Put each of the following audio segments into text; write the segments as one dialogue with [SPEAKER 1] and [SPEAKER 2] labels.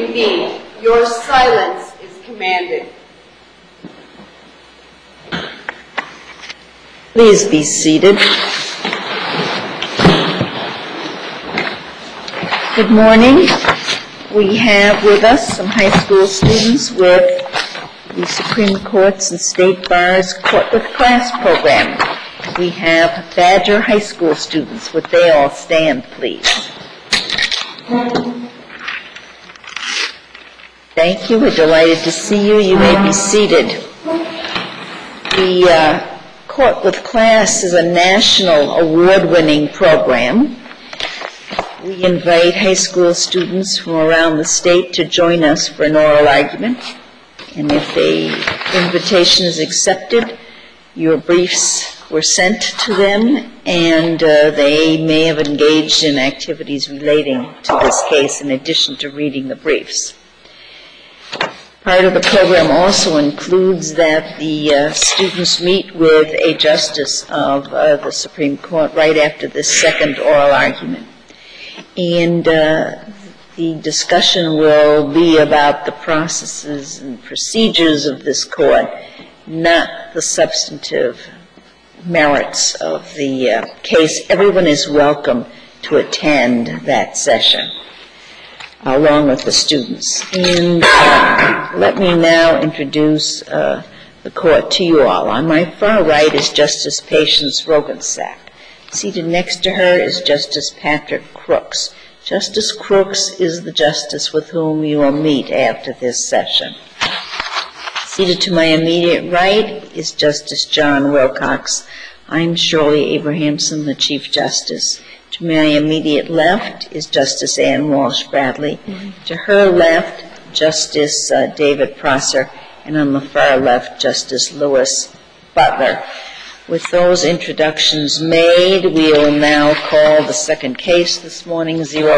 [SPEAKER 1] reconvene. Your silence is commanded.
[SPEAKER 2] Please be seated. Good morning. We have with us some high school students with the Supreme Court's and State Bar's Court with Class program. We have Badger High School students. Would they all stand, please? Thank you. We're delighted to see you. You may be seated. The Court with Class is a national award-winning program. We invite high school students from around the state to join us for an oral argument. And if the invitation is accepted, your briefs were sent to them, and they may have engaged in activities relating to this case in addition to reading the briefs. Part of the program also includes that the students meet with a justice of the Supreme Court right after this second oral argument. And the discussion will be about the processes and procedures of this court, not the substantive merits of the case. Everyone is welcome to attend that session, along with the students. And let me now introduce the court to you all. On my far right is Justice Patience Roggensack. Seated next to her is Justice Patrick Crooks. Justice Crooks is the justice with whom you will meet after this session. Seated to my immediate right is Justice John Wilcox. I'm Shirley Abrahamson, the Chief Justice. To my immediate left is Justice Ann Walsh Bradley. To her left, Justice David Prosser. And on the far left, Justice Lewis Butler. With those introductions made, we will now call the second case this morning,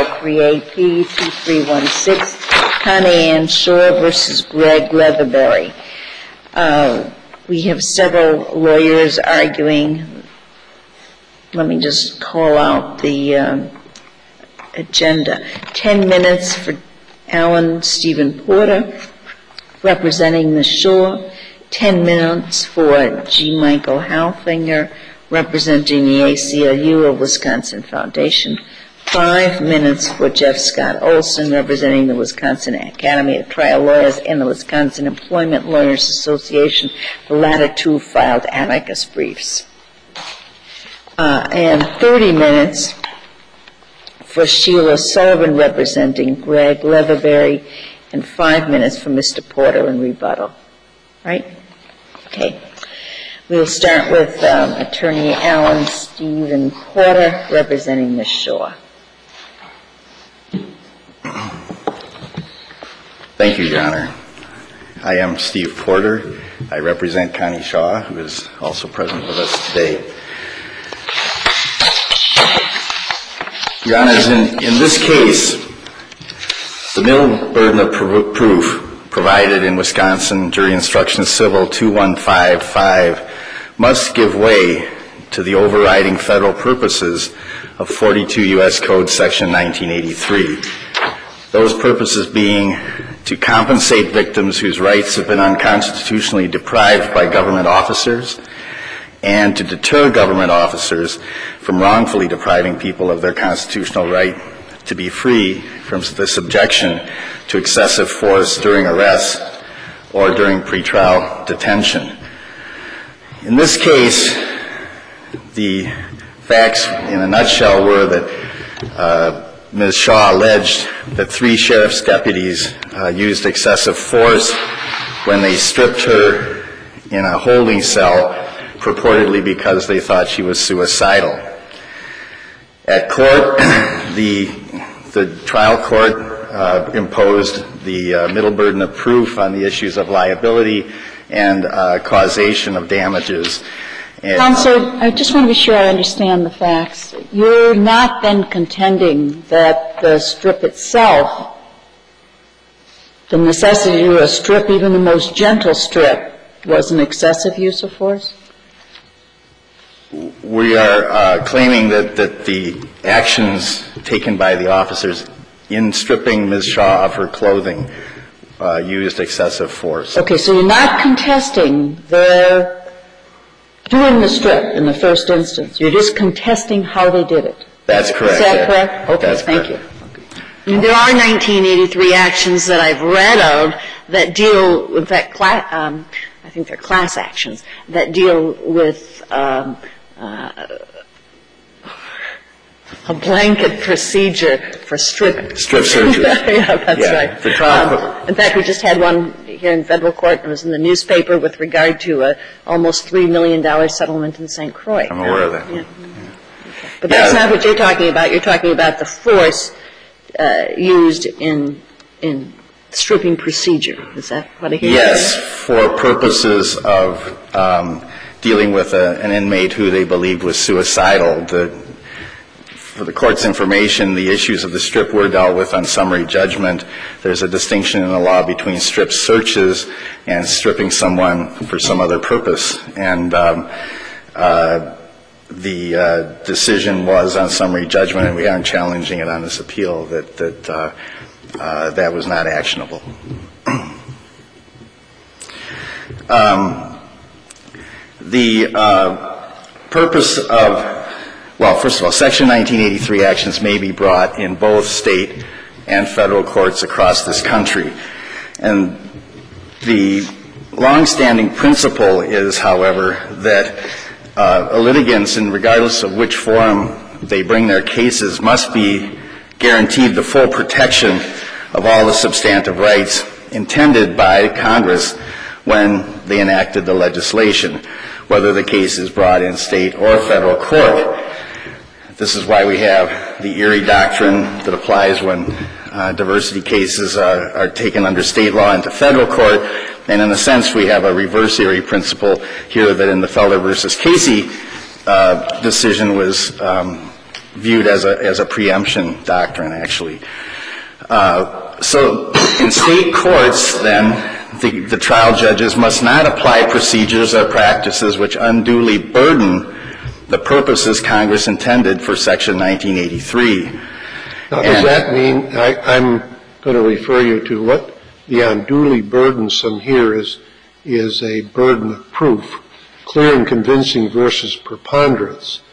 [SPEAKER 2] 038P2316, Connie Ann Shaw versus Greg Leatherberry. We have several lawyers arguing. Let me just call out the agenda. 10 minutes for Alan Stephen Porter, representing the Shaw. 10 minutes for G. Michael Halfinger, representing the ACLU of Wisconsin Foundation. 5 minutes for Jeff Scott Olson, representing the Wisconsin Academy of Trial Lawyers and the Wisconsin Employment Lawyers Association. The latter two filed amicus briefs. And 30 minutes for Sheila Sullivan, representing Greg Leatherberry, and 5 minutes for Mr. Porter in rebuttal. Right? Okay. We'll start with Attorney Alan Stephen Porter, representing Ms. Shaw.
[SPEAKER 3] Thank you, Your Honor. I am Steve Porter. I represent Connie Shaw, who is also present with us today. Your Honors, in this case, the middle burden of proof provided in Wisconsin Jury Instructions Civil 2155 must give way to the overriding federal purposes of 42 U.S. Code Section 1983. Those purposes being to compensate victims whose rights have been unconstitutionally deprived by government officers, and to deter government officers from wrongfully depriving people of their constitutional right to be free from the subjection to excessive force during arrest or during pretrial detention. In this case, the facts in a nutshell were that Ms. Shaw alleged that 3 sheriff's deputies used excessive force when they stripped her in a holding cell, purportedly because they thought she was suicidal. At court, the trial court imposed the middle burden of proof on the issues of liability and causation of damages.
[SPEAKER 2] Counsel, I just want to be sure I understand the facts. You're not then contending that the strip itself, the necessity to a strip, even the most gentle strip, was an excessive use of force?
[SPEAKER 3] We are claiming that the actions taken by the officers in stripping Ms. Shaw of her clothing, used excessive force.
[SPEAKER 2] Okay, so you're not contesting their doing the strip in the first instance. You're just contesting how they did it.
[SPEAKER 3] That's correct.
[SPEAKER 2] Is that correct? Okay,
[SPEAKER 3] That's
[SPEAKER 2] thank
[SPEAKER 3] correct.
[SPEAKER 2] you.
[SPEAKER 4] There are 1983 actions that I've read of that deal, in fact, I think they're class actions, that deal with a blanket procedure for strip
[SPEAKER 3] searches.
[SPEAKER 4] Yeah, that's right.
[SPEAKER 3] The trial
[SPEAKER 4] In fact, we just had one here in federal court. It was in the newspaper with regard to a almost $3 million settlement in St. Croix.
[SPEAKER 3] I'm aware of that.
[SPEAKER 4] Yeah. But that's not what you're talking about. You're talking about the force used in stripping procedure. Is that what I hear?
[SPEAKER 3] Yes, for purposes of dealing with an inmate who they believed was suicidal. For the court's information, the issues of the strip were dealt with on summary judgment. There's a distinction in the law between strip searches and stripping someone for some other purpose. And the decision was on summary judgment, and we aren't challenging it on this appeal, that was not actionable. The purpose of, well, first of all, Section 1983 actions may be brought in both state and federal courts across this country. And the longstanding principle is, however, that litigants, and regardless of which forum they bring their cases, must be guaranteed the full protection of all the substantive rights intended by Congress when they enacted the legislation, whether the case is brought in state or federal court. This is why we have the Erie Doctrine that applies when diversity cases are taken under state law into federal court. And in a sense, we have a reverse Erie principle here that in the Felder versus Casey decision was viewed as a preemption doctrine, actually. So in state courts, then, the trial judges must not apply procedures or practices which unduly burden the purposes Congress intended for Section 1983.
[SPEAKER 5] Now, does that mean, I'm going to refer you to what the unduly burdensome here is a burden of proof, clear and convincing versus preponderance.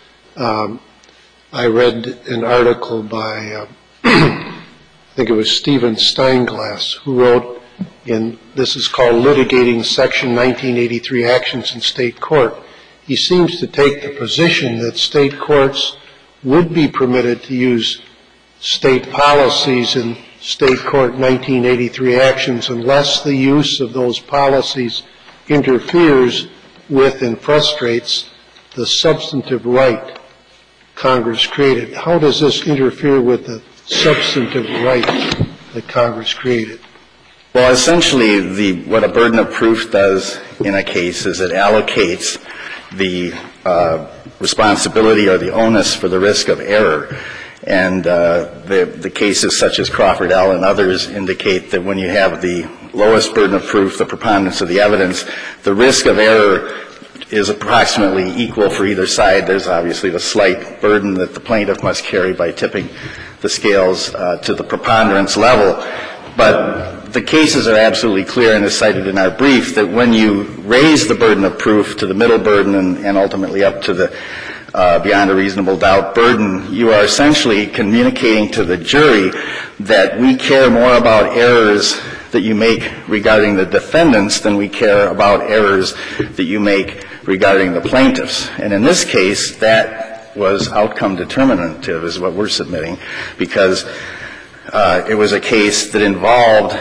[SPEAKER 5] I read an article by, I think it was Stephen Steinglass, who wrote this is called Litigating Section 1983 Actions in State Court. He seems to take the position that state courts would be permitted to use state policies in state court 1983 actions unless the use of those policies interferes with and frustrates the substantive right Congress created. How does this interfere with the substantive right that Congress created?
[SPEAKER 3] Well, essentially, what a burden of proof does in a case is it allocates the responsibility or the onus for the risk of error. And the cases such as Crawford L. and others indicate that when you have the lowest burden of proof, the preponderance of the evidence, the risk of error is approximately equal for either side. There's obviously the slight burden that the plaintiff must carry by tipping the scales to the preponderance level. But the cases are absolutely clear, and as cited in our brief, that when you raise the burden of proof to the middle burden and ultimately up to the beyond a reasonable doubt burden, you are essentially communicating to the jury that we care more about errors that you make regarding the defendants than we care about errors that you make regarding the plaintiffs. And in this case, that was outcome determinative is what we're submitting, because it was a case that involved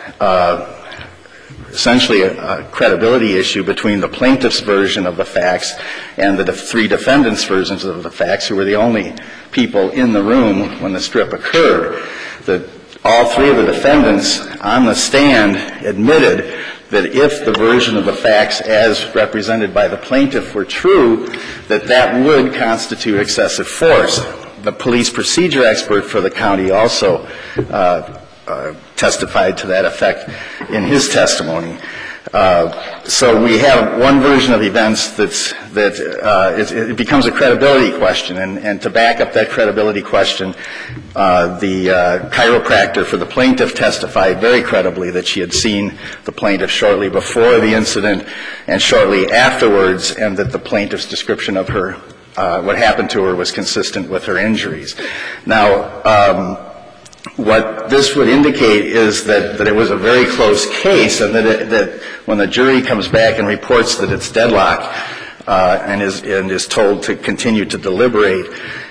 [SPEAKER 3] essentially a credibility issue between the plaintiff's version of the facts and the three defendants' versions of the facts, who were the only people in the room when the strip occurred. All three of the defendants on the stand admitted that if the version of the facts as represented by the plaintiff were true, that would constitute excessive force. The police procedure expert for the county also testified to that effect in his testimony. So we have one version of events it becomes a credibility question, and to back up that credibility question, the chiropractor for the plaintiff testified very credibly that she had seen the plaintiff shortly before the incident and shortly afterwards, and that the plaintiff's description of her, what happened to her, was consistent with her injuries. Now, what this would indicate is that it was a very close case, and that when the jury comes back and reports that it's deadlock and is told to continue to deliberate,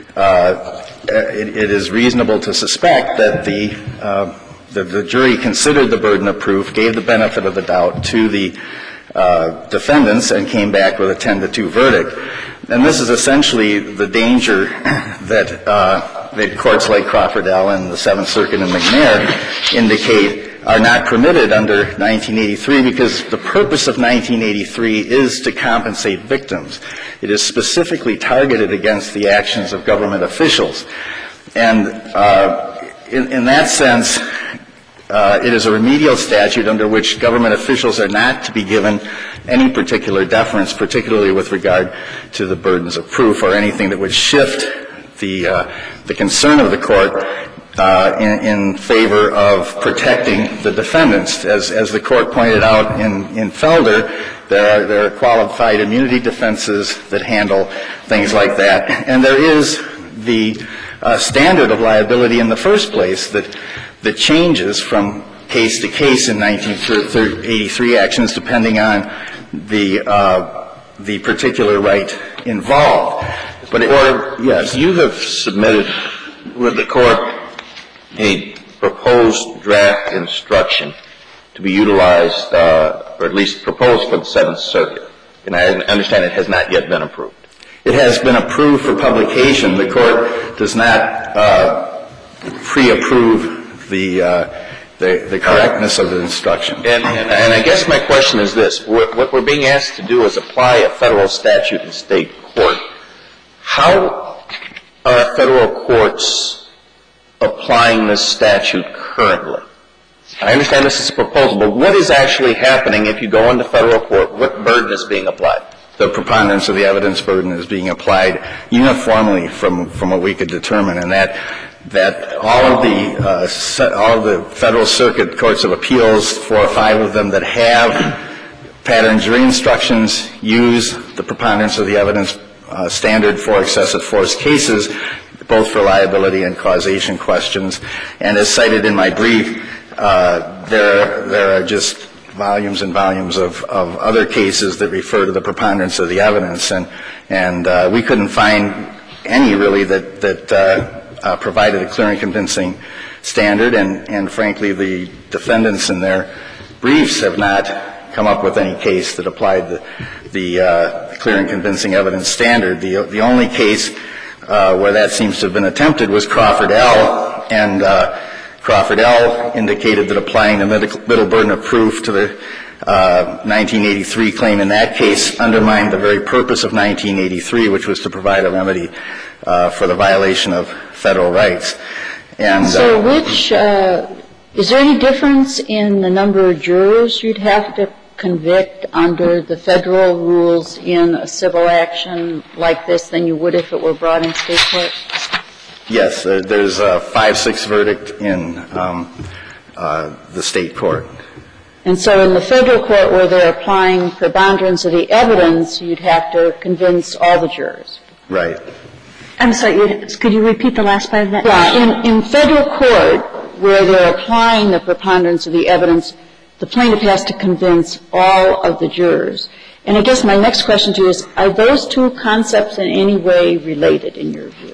[SPEAKER 3] it is reasonable to suspect that the jury considered the burden of proof, gave the benefit of the doubt to the defendants, and came back with a 10-2 verdict. And this is essentially the danger that courts like Crawford-Ell and the Seventh Circuit and McNair indicate are not permitted under 1983, because the purpose of 1983 is to compensate victims. It is specifically targeted against the actions of government officials. And in that sense, it is a remedial statute under which government officials are not to be given any particular deference, particularly with regard to the burdens of proof or anything that would shift the concern of the court in favor of protecting the defendants. As the court pointed out in Felder, there are qualified immunity defenses that handle things like that. And there is the standard of liability in the first place that changes from case to case in 1983 actions depending on the particular right involved. But yes.
[SPEAKER 6] You have submitted with the court a proposed draft instruction to be utilized, or at least proposed for the Seventh Circuit. And I understand it has not yet been approved.
[SPEAKER 3] It has been approved for publication. The court does not pre-approve the correctness of the instruction.
[SPEAKER 6] And I guess my question is this. What we're being asked to do is apply a federal statute in state court. How are federal courts applying this statute currently? I understand this is a proposal, but what is actually happening if you go into federal court? What burden is being applied?
[SPEAKER 3] The preponderance of the evidence burden is being applied uniformly from what we could determine, and that all of the federal circuit courts of appeals, 4 or 5 of them that have pattern jury instructions, use the preponderance of the evidence standard for excessive force cases, both for liability and causation questions. And as cited in my brief, there are just volumes and volumes of other cases that refer to the preponderance of the evidence, and we couldn't find any really that provided a clear and convincing standard, and frankly the defendants in their briefs have not come up with any case that applied the clear and convincing evidence standard. The only case where that seems to have been attempted was Crawford-Ell, and Crawford-Ell indicated that applying the middle burden of proof to the 1983 claim in that case undermined the very purpose of 1983, which was to provide a remedy for the violation of federal rights. And
[SPEAKER 4] so is there any difference in the number of jurors you'd have to convict under the federal rules in a civil action like this than you would if it were brought in state court?
[SPEAKER 3] Yes, there's a 5-6 verdict in the state court.
[SPEAKER 4] And so in the federal court where they're applying preponderance of the evidence, you'd have to convince all the jurors.
[SPEAKER 3] Right.
[SPEAKER 7] I'm sorry, could you repeat the last part of that?
[SPEAKER 4] Yeah, in federal court where they're applying the preponderance of the evidence, the plaintiff has to convince all of the jurors. And I guess my next question to you is, are those two concepts in any way related in your view?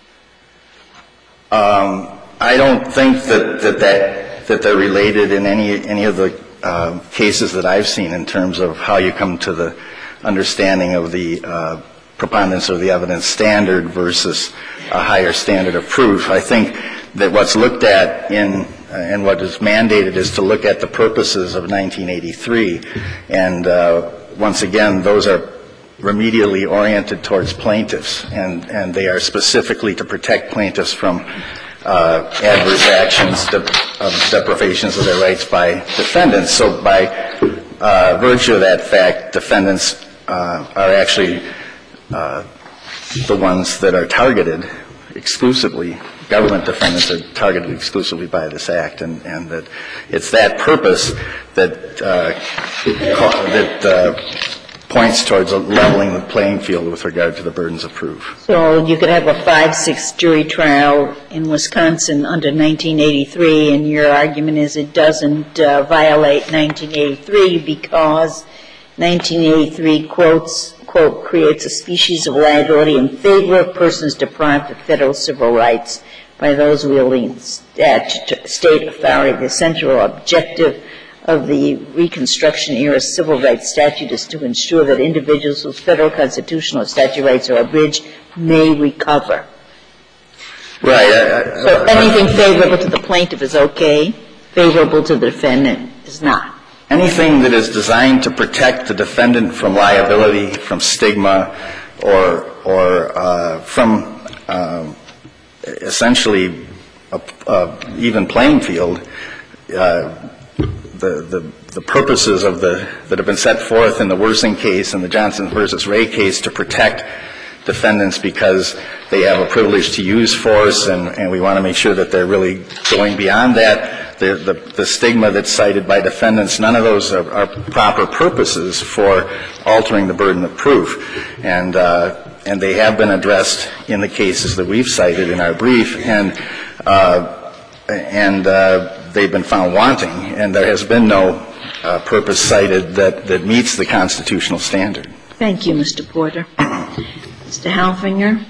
[SPEAKER 3] I don't think that they're related in any of the cases that I've seen in terms of how you come to the understanding of the preponderance of the evidence standard versus a higher standard of proof. I think that what's looked at and what is mandated is to look at the purposes of 1983. And once again, those are remedially oriented towards plaintiffs, and they are specifically to protect plaintiffs from adverse actions, deprivations of their rights by defendants. So by virtue of that fact, defendants are actually the ones that are targeted exclusively. Government defendants are targeted exclusively by this act, and that it's that purpose that points towards leveling the playing field with regard to the burdens of proof.
[SPEAKER 2] So you could have a 5-6 jury trial in Wisconsin under 1983, and your argument is it doesn't violate 1983 because 1983 quote, creates a species of liability in favor of persons deprived of federal civil rights by those wielding state authority. The central objective of the Reconstruction-era civil rights statute is to ensure that individuals whose federal constitutional statute rights are abridged may recover.
[SPEAKER 3] Right.
[SPEAKER 2] So anything favorable to the plaintiff is okay, favorable to the defendant is not.
[SPEAKER 3] Anything that is designed to protect the defendant from liability, from stigma, or from essentially a even playing field, the purposes of that have been set forth in the Wersing case and the Johnson versus Ray case to protect defendants because they have a privilege to use force, and we want to make sure that they're really going beyond that. The stigma that's cited by defendants, none of those are proper purposes for altering the burden of proof. And they have been addressed in the cases that we've cited in our brief, and they've been found wanting, and there has been no purpose cited that meets the constitutional standard.
[SPEAKER 2] Thank you, Mr. Porter. Mr. Halfinger.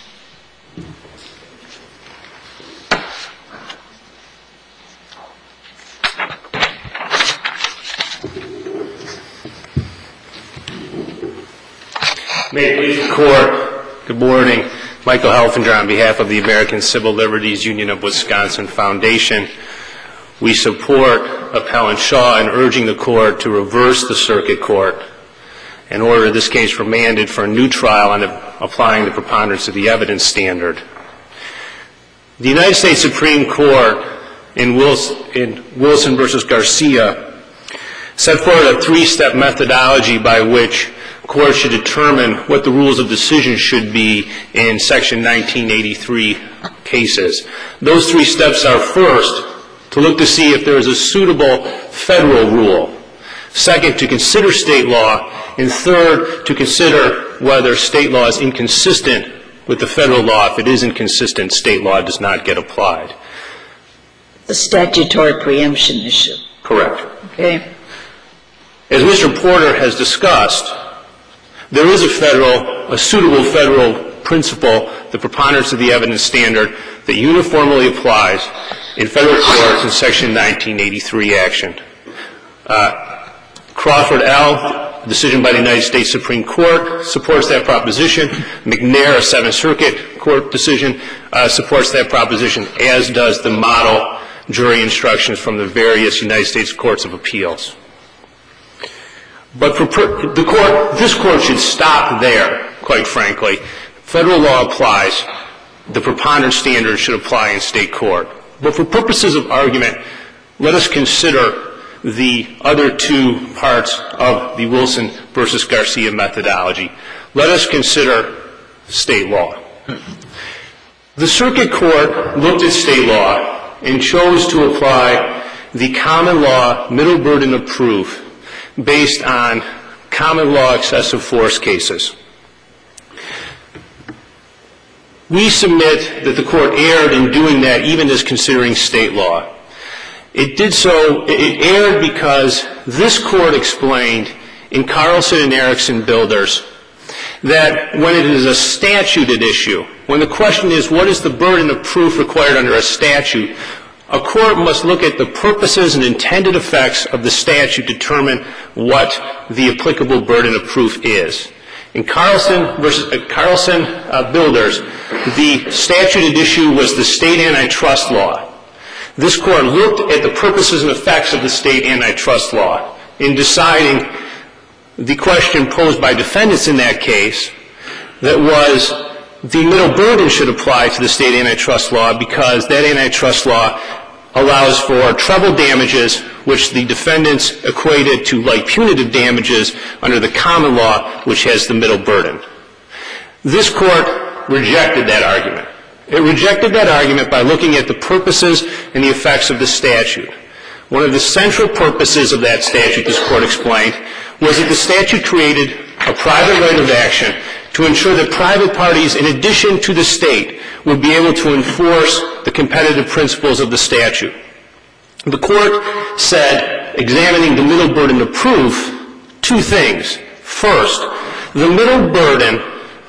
[SPEAKER 8] May it please the Court, good morning. Michael Halfinger on behalf of the American Civil Liberties Union of Wisconsin Foundation. We support Appellant Shaw in urging the Court to reverse the Circuit Court and order this case remanded for a new trial on applying the preponderance of the evidence standard. The United States Supreme Court in Wilson versus Garcia set forward a three-step methodology by which courts should determine what the rules of decision should be in Section 1983 cases. Those three steps are, first, to look to see if there is a suitable federal rule. Second, to consider state law. And third, to consider whether state law is inconsistent with the federal law. If it is inconsistent, state law does not get applied.
[SPEAKER 2] The statutory preemption issue.
[SPEAKER 8] Correct.
[SPEAKER 2] Okay.
[SPEAKER 8] As Mr. Porter has discussed, there is a suitable federal principle, the preponderance of the evidence standard, that uniformly applies in federal courts in Section 1983 action. Crawford L., decision by the United States Supreme Court, supports that proposition. McNair, a Seventh Circuit Court decision, supports that proposition, as does the model jury instructions from the various United States Courts of Appeals. But this Court should stop there, quite frankly. Federal law applies. The preponderance standard should apply in state court. But for purposes of argument, let us consider the other two parts of the Wilson versus Garcia methodology. Let us consider state law. The Circuit Court looked at state law and chose to apply the common law middle burden of proof based on common law excessive force cases. We submit that the Court erred in doing that, even as considering state law. It erred because this Court explained in Carlson and Erickson Builders that when it is a statute at issue, when the question is what is the burden of proof required under a statute, a court must look at the purposes and intended effects of the statute to determine what the applicable burden of proof is. In Carlson Builders, the statute at issue was the state antitrust law. This Court looked at the purposes and effects of the state antitrust law in deciding the question posed by defendants in that case, that was the middle burden should apply to the state antitrust law because that antitrust law allows for treble damages, which the defendants equated to like punitive damages under the common law, which has the middle burden. This Court rejected that argument. It rejected that argument by looking at the purposes and the effects of the statute. One of the central purposes of that statute, this Court explained, was that the statute created a private right of action to ensure that private parties, in addition to the state, would be able to enforce the competitive principles of the statute. The Court said, examining the middle burden of proof, two things. First, the middle burden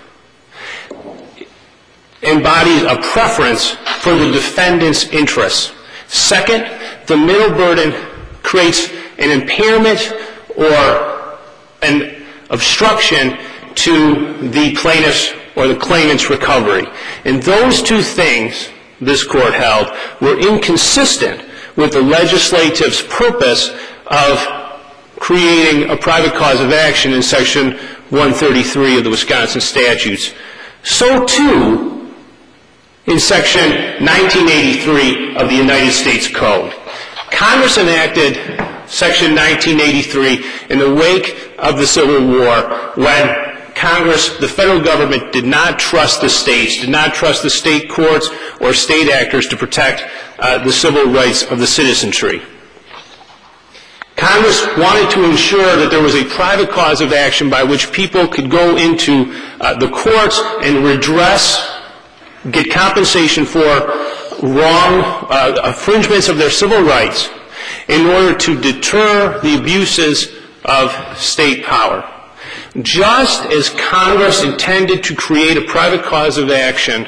[SPEAKER 8] embodies a preference for the defendant's interests. Second, the middle burden creates an impairment or an obstruction to the plaintiff's or the claimant's recovery. And those two things, this Court held, were inconsistent with the legislative's purpose of creating a private cause of action in Section 133 of the Wisconsin statutes. So, too, in Section 1983 of the United States Code. Congress enacted Section 1983 in the wake of the Civil War when Congress, the federal government, did not trust the states, did not trust the state courts or state actors to protect the civil rights of the citizenry. Congress wanted to ensure that there was a private cause of action by which people could go into the courts and redress, get compensation for wrong infringements of their civil rights in order to deter the abuses of state power. Just as Congress intended to create a private cause of action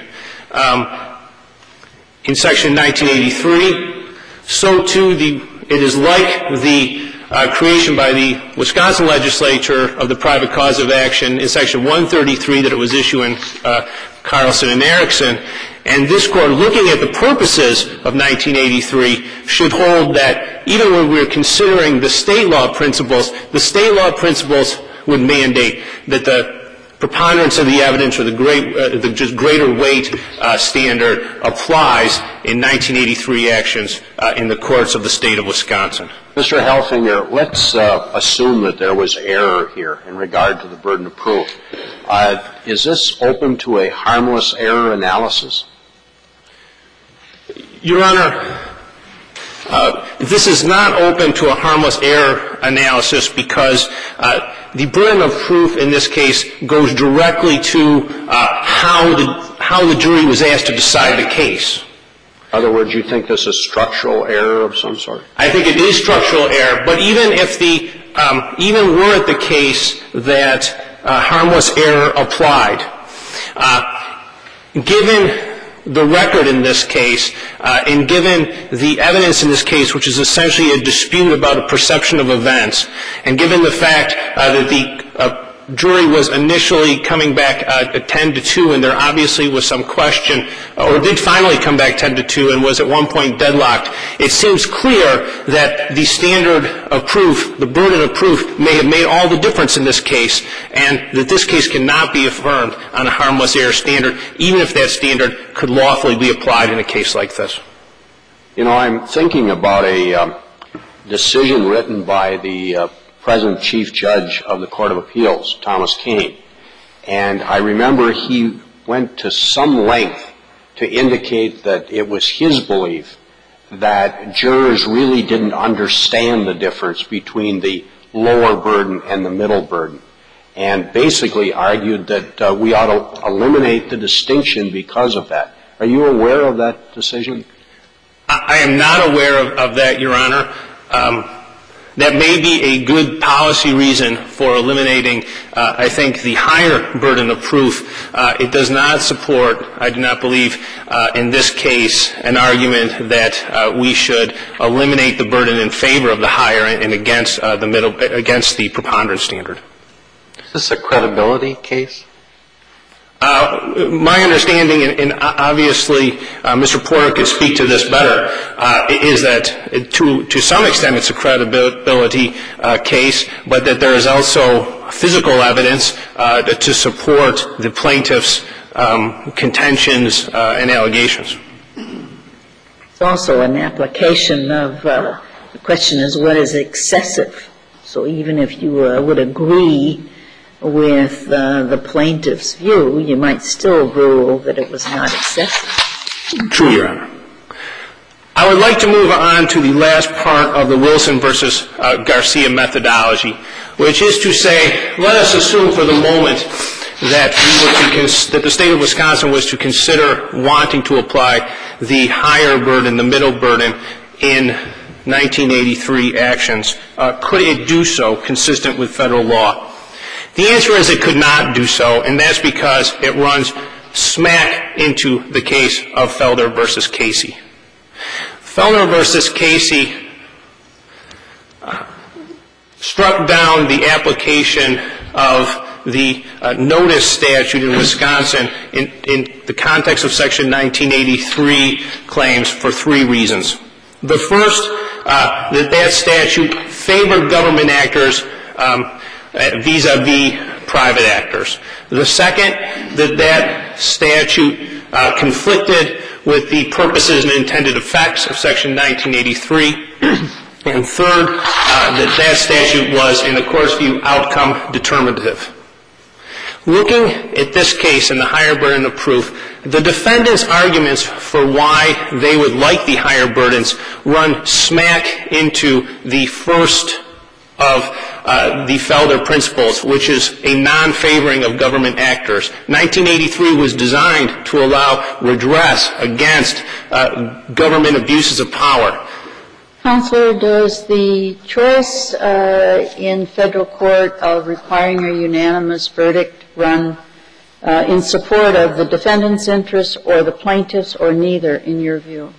[SPEAKER 8] in Section 1983, so too it is like the creation by the Wisconsin legislature of the private cause of action in Section 133 that it was issuing Carlson and Erickson. And this Court, looking at the purposes of 1983, should hold that even when we're considering the state law principles would mandate that the preponderance of the evidence or the just greater weight standard applies in 1983 actions in the courts of the state of Wisconsin.
[SPEAKER 9] Mr. Helfinger, let's assume that there was error here in regard to the burden of proof. Is this open to a harmless error analysis?
[SPEAKER 8] Your Honor, this is not open to a harmless error analysis because the burden of proof in this case goes directly to how the jury was asked to decide the case.
[SPEAKER 9] In other words, you think this is structural error of some sort?
[SPEAKER 8] I think it is structural error, but even were it the case that harmless error applied, given the record in this case, and given the evidence in this case, which is essentially a dispute about a perception of events, and given the fact that the jury was initially coming back 10-2, and there obviously was some question, or did finally come back 10-2 and was at one point deadlocked, it seems clear that the standard of proof, the burden of proof, may have made all the difference in this case, and that this case cannot be affirmed on a harmless error standard, even if that standard could lawfully be applied in a case like this.
[SPEAKER 9] You know, I'm thinking about a decision written by the present Chief Judge of the Court of Appeals, Thomas Kane. And I remember he went to some length to indicate that it was his belief that jurors really didn't understand the difference between the lower burden and the middle burden, and basically argued that we ought to eliminate the distinction because of that. Are you aware of that decision?
[SPEAKER 8] I am not aware of that, Your Honor. That may be a good policy reason for eliminating, I think, the higher burden of proof. It does not support, I do not believe, in this case, an argument that we should eliminate the burden in favor of the higher and against the middle, against the preponderance standard.
[SPEAKER 9] Is this a credibility case?
[SPEAKER 8] My understanding, and obviously Mr. Porter could speak to this better, is that to some extent it's a credibility case, but that there is also physical evidence to support the plaintiff's contentions and allegations.
[SPEAKER 2] It's also an application of the question is what is excessive. So even if you would agree with the plaintiff's view, you might still rule that it was not excessive.
[SPEAKER 8] True, Your Honor. I would like to move on to the last part of the Wilson versus Garcia methodology, which is to say, let us assume for the moment that the state of Wisconsin was to consider wanting to apply the higher burden, the middle burden, in 1983 actions. Could it do so consistent with federal law? The answer is it could not do so, and that's because it runs smack into the case of Felder versus Casey. Felder versus Casey struck down the application of the notice statute in Wisconsin in the context of Section 1983 claims for three reasons. The first, that statute favored government actors vis-a-vis private actors. The second, that statute conflicted with the purposes and intended effects of Section 1983. And third, that statute was, in the court's view, outcome determinative. Looking at this case and the higher burden of proof, the defendants' arguments for why they would like the higher burdens run smack into the first of the Felder principles, which is a non-favoring of government actors. 1983 was designed to allow redress against government abuses of power.
[SPEAKER 4] Counselor, does the choice in federal court of requiring a unanimous verdict run in support of the defendant's interests or the plaintiff's, or neither, in your view?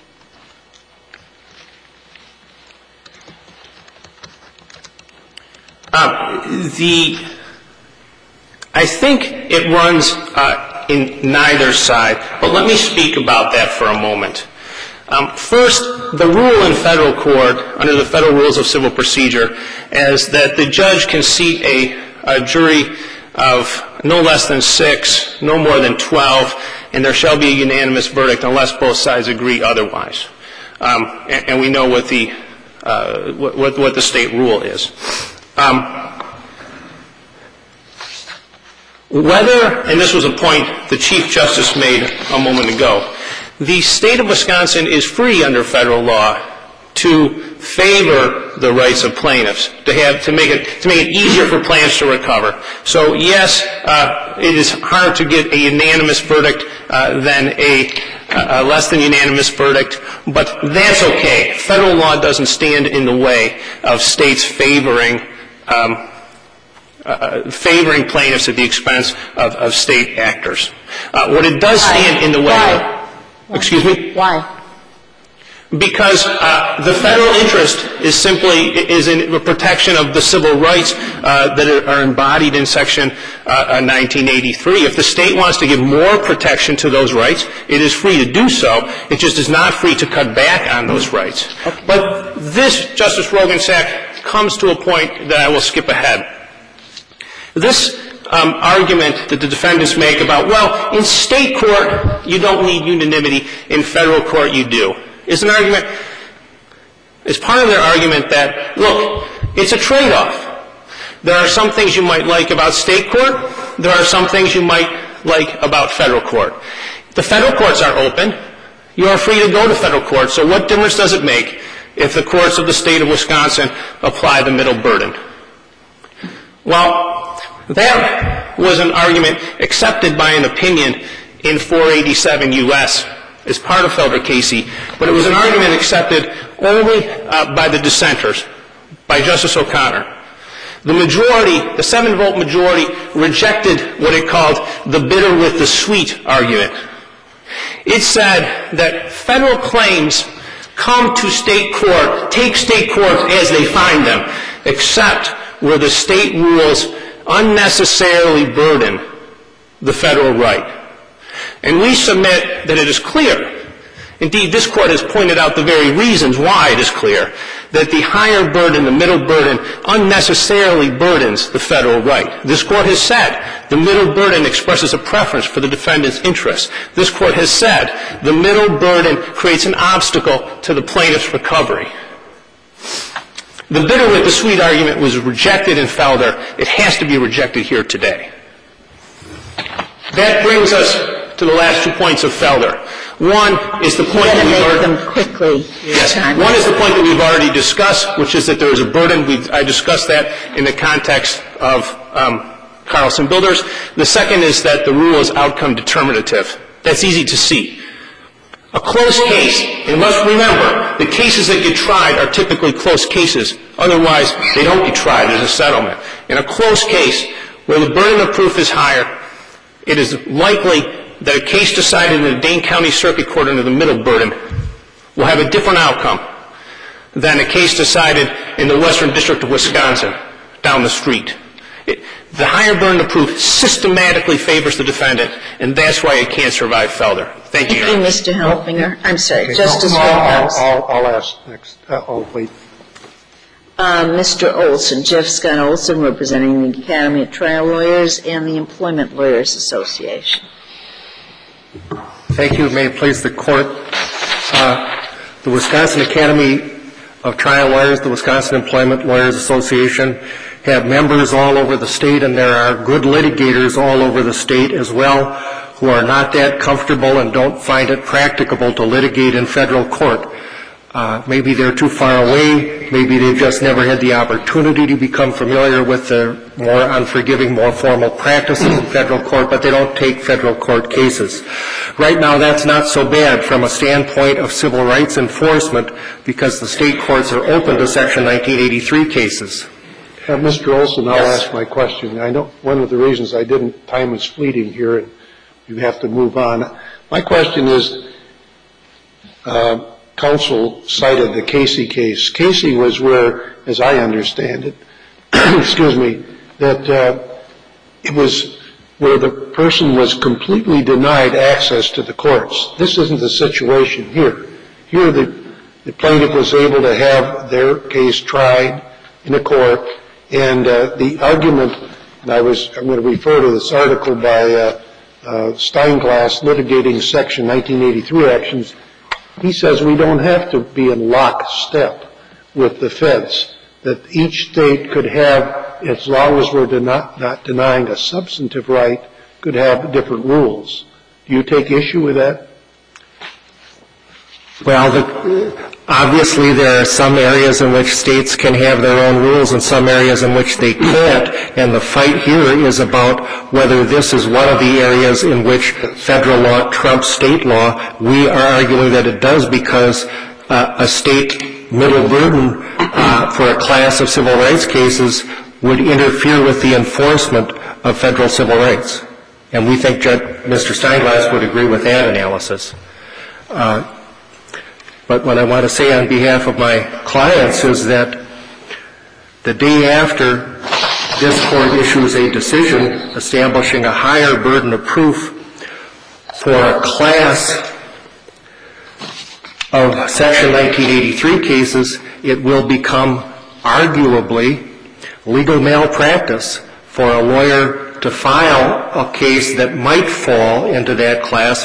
[SPEAKER 8] I think it runs in neither side, but let me speak about that for a moment. First, the rule in federal court, under the Federal Rules of Civil Procedure, is that the judge can seat a jury of no less than 6, no more than 12, and there shall be a unanimous verdict unless both sides agree otherwise. And we know what the state rule is. Whether, and this was a point the Chief Justice made a moment ago, the state of Wisconsin is free under federal law to favor the rights of plaintiffs, to make it easier for plaintiffs to recover. So yes, it is hard to get a unanimous verdict than a less than unanimous verdict, but that's okay. Federal law doesn't stand in the way of states favoring plaintiffs at the expense of state actors. What it does stand in the way.
[SPEAKER 4] Why?
[SPEAKER 8] Excuse me?
[SPEAKER 4] Why?
[SPEAKER 8] Because the federal interest is in the protection of the civil rights that are embodied in Section 1983. If the state wants to give more protection to those rights, it is free to do so. It just is not free to cut back on those rights. Okay. But this, Justice Rogensack, comes to a point that I will skip ahead. This argument that the defendants make about, well, in state court you don't need unanimity, in federal court you do, is an argument, is part of their argument that, look, it's a trade-off. There are some things you might like about state court. There are some things you might like about federal court. The federal courts are open. You are free to go to federal court. So what difference does it make if the courts of the state of Wisconsin apply the middle burden? Well, that was an argument accepted by an opinion in 487 U.S. as part of Felder-Casey, but it was an argument accepted only by the dissenters, by Justice O'Connor. The majority, the 7-vote majority, rejected what it called the bitter with the sweet argument. It said that federal claims come to state court, take state courts as they find them, except where the state rules unnecessarily burden the federal right. And we submit that it is clear, indeed this Court has pointed out the very reasons why it is clear, that the higher burden, the middle burden, unnecessarily burdens the federal right. This Court has said The middle burden expresses a preference for the defendant's interest. This Court has said the middle burden creates an obstacle to the plaintiff's recovery. The bitter with the sweet argument was rejected in Felder. It has to be rejected here today. That brings us to the last 2 points of Felder. One is the point that we've already One is the point that we've already discussed, which is that there is a burden. I discussed that in the context of Carlson Builders. The second is that the rule is outcome determinative. That's easy to see. A close case, and must remember, the cases that get tried are typically close cases. Otherwise, they don't get tried. There's a settlement. In a close case, where the burden of proof is higher, it is likely that a case decided in the Dane County Circuit Court under the middle burden will have a different outcome than a case decided in the Western District of Wisconsin down the street. The higher burden of proof systematically favors the defendant, and that's why it can't survive Felder. Thank you, Your Honor.
[SPEAKER 2] Thank you, Mr. Helfinger. I'm sorry, Justice Whitehouse.
[SPEAKER 5] I'll ask next. I'll wait.
[SPEAKER 2] Mr. Olson, Jeff Scott Olson, representing the Academy of Trial Lawyers and the Employment Lawyers Association.
[SPEAKER 10] Thank you. May it please the Court. The Wisconsin Academy of Trial Lawyers, the Wisconsin Employment Lawyers Association, have members all over the state, and there are good litigators all over the state as well who are not that comfortable and don't find it practicable to litigate in federal court. Maybe they're too far away. Maybe they've just never had the opportunity to become familiar with the more unforgiving, more formal practices in federal court, but they don't take federal court cases. Right now, that's not so bad from a standpoint of civil rights enforcement because the state courts are open to Section 1983 cases.
[SPEAKER 5] Mr. Olson, I'll ask my question. I know one of the reasons I didn't, time is fleeting here, and you have to move on. My question is, counsel cited the Casey case. Casey was where, as I understand it, excuse me, that it was where the person was completely denied access to the courts. This isn't the situation here. Here the plaintiff was able to have their case tried in a court, and the argument, and I'm going to refer to this article by Steinglass litigating Section 1983 actions. He says we don't have to be in lockstep with the feds, that each state could have, as long as we're not denying a substantive right, could have different rules. Do you take issue with that?
[SPEAKER 10] Well, obviously there are some areas in which states can have their own rules and some areas in which they can't, and the fight here is about whether this is one of the areas in which federal law trumps state law. We are arguing that it does because a state middle burden for a class of civil rights cases would interfere with the enforcement of federal civil rights. And we think Mr. Steinglass would agree with that analysis. But what I want to say on behalf of my clients is that the day after this court issues a decision establishing a higher burden of proof for a class of Section 1983 cases, it will become arguably legal malpractice for a lawyer to file a case that might fall into that class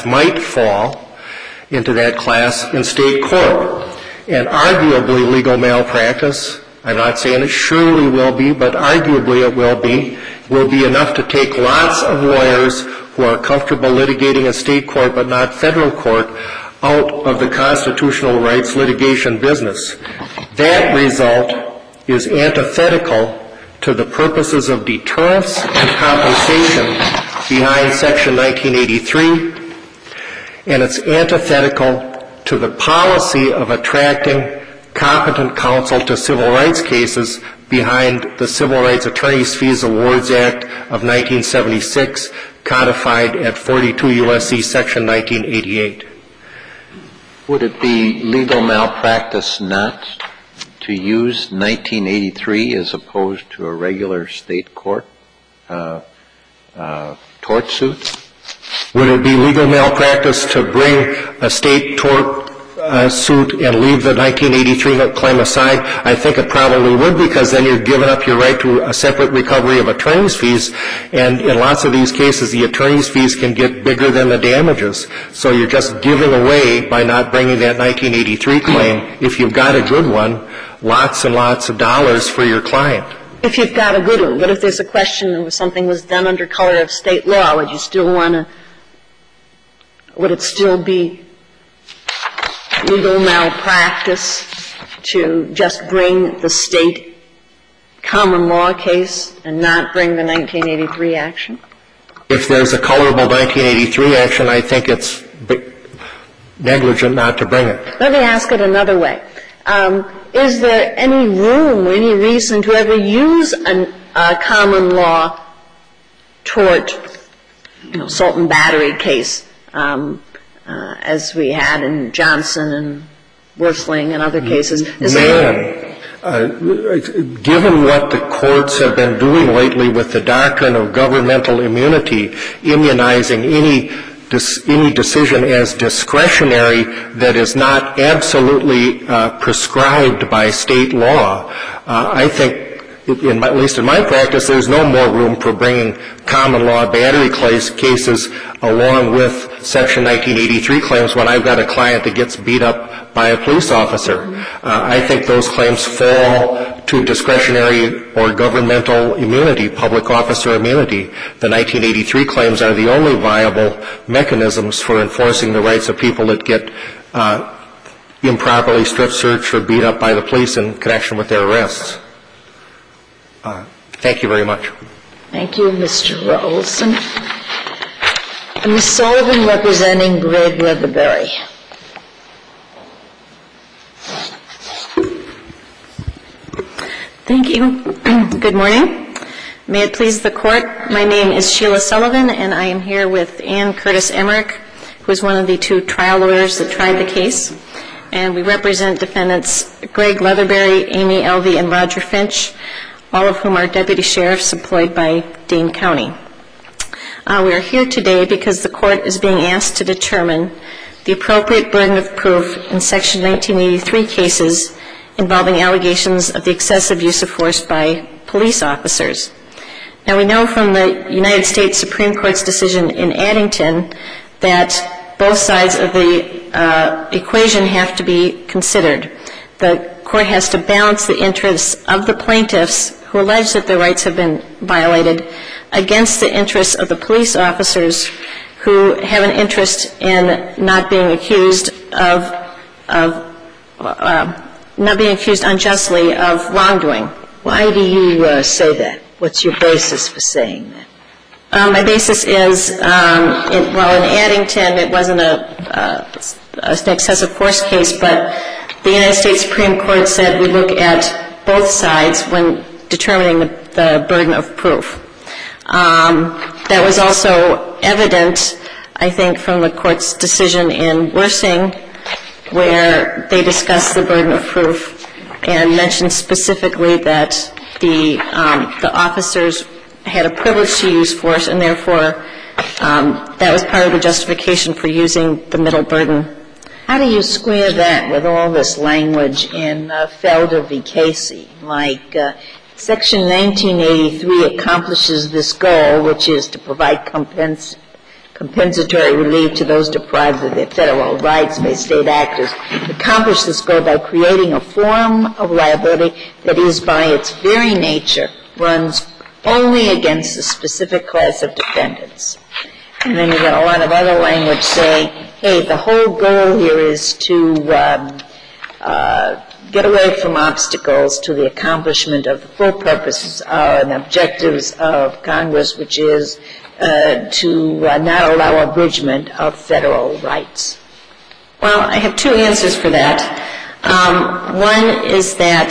[SPEAKER 10] in state court. And arguably legal malpractice, I'm not saying it surely will be, but arguably it will be enough to take lots of lawyers who are comfortable litigating in state court but not federal court out of the constitutional rights litigation business. That result is antithetical to the purposes of deterrence and compensation behind Section 1983, and it's antithetical to the policy of attracting competent counsel to civil rights cases behind the Civil Rights Attorneys Fees Awards Act of 1976, codified at 42 U.S.C. Section 1988.
[SPEAKER 11] Would it be legal malpractice not to use 1983 as opposed to a regular state court tort suit?
[SPEAKER 10] Would it be legal malpractice to bring a state tort suit and leave the 1983 claim aside? I think it probably would, because then you're giving up your right to a separate recovery of attorney's fees, and in lots of these cases the attorney's fees can get bigger than the damages. So you're just giving away, by not bringing that 1983 claim, if you've got a good one, lots and lots of dollars for your client.
[SPEAKER 7] If you've got a good one, but if there's a question of something was done under color of state law, would you still want to, would it still be legal malpractice to just bring the state common law case and not bring the 1983 action?
[SPEAKER 10] If there's a colorable 1983 action, I think it's negligent not to bring it.
[SPEAKER 7] Let me ask it another way. Is there any room or any reason to ever use a common law tort, assault and battery case, as we had in Johnson and Wursling and other cases?
[SPEAKER 10] Given what the courts have been doing lately with the doctrine of governmental immunity, immunizing any decision as discretionary that is not absolutely prescribed by state law, I think, at least in my practice, there's no more room for bringing common law battery cases along with Section 1983 claims when I've got a client that gets beat up by a police officer. I think those claims fall to discretionary or governmental immunity, public officer immunity. The 1983 claims are the only viable mechanisms for enforcing the rights of people that get improperly strip searched or beat up by the police in connection with their arrests. Thank you very much.
[SPEAKER 2] Thank you, Mr. Olson. Ms. Sullivan, representing Greg Leatherbury.
[SPEAKER 12] Thank you. Good morning. May it please the Court, my name is Sheila Sullivan, and I am here with Ann Curtis Emmerich, who is one of the two trial lawyers that tried the case. And we represent defendants Greg Leatherbury, Amy Elvey, and Roger Finch, all of whom are deputy sheriffs employed by Dane County. We are here today because the Court is being asked to determine the appropriate burden of proof in Section 1983 cases involving allegations of the excessive use of force by police officers. Now, we know from the United States Supreme Court's decision in Addington that both sides of the equation have to be considered. The Court has to balance the interests of the plaintiffs who allege that their rights have been violated against the interests of the police officers who have an interest in not being accused unjustly of wrongdoing.
[SPEAKER 2] Why do you say that? What's your basis for saying that?
[SPEAKER 12] My basis is, in Addington, it wasn't an excessive force case, but the United States Supreme Court said we look at both sides when determining the burden of proof. That was also evident, I think, from the Court's decision in Wursing, where they discussed the burden of proof and mentioned specifically that the officers had a privilege to use force, and therefore that was part of the justification for using the middle burden.
[SPEAKER 2] How do you square that with all this language in Felder v. Casey? Like, Section 1983 accomplishes this goal, which is to provide compensatory relief to those deprived of their federal rights by state actors. Accomplish this goal by creating a form of liability that is, by its very nature, runs only against a specific class of defendants. And then you've got a lot of other language saying, hey, the whole goal here is to get away from obstacles to the accomplishment of the full purposes and objectives of Congress, which is to not allow abridgment of federal rights.
[SPEAKER 12] Well, I have two answers for that. One is that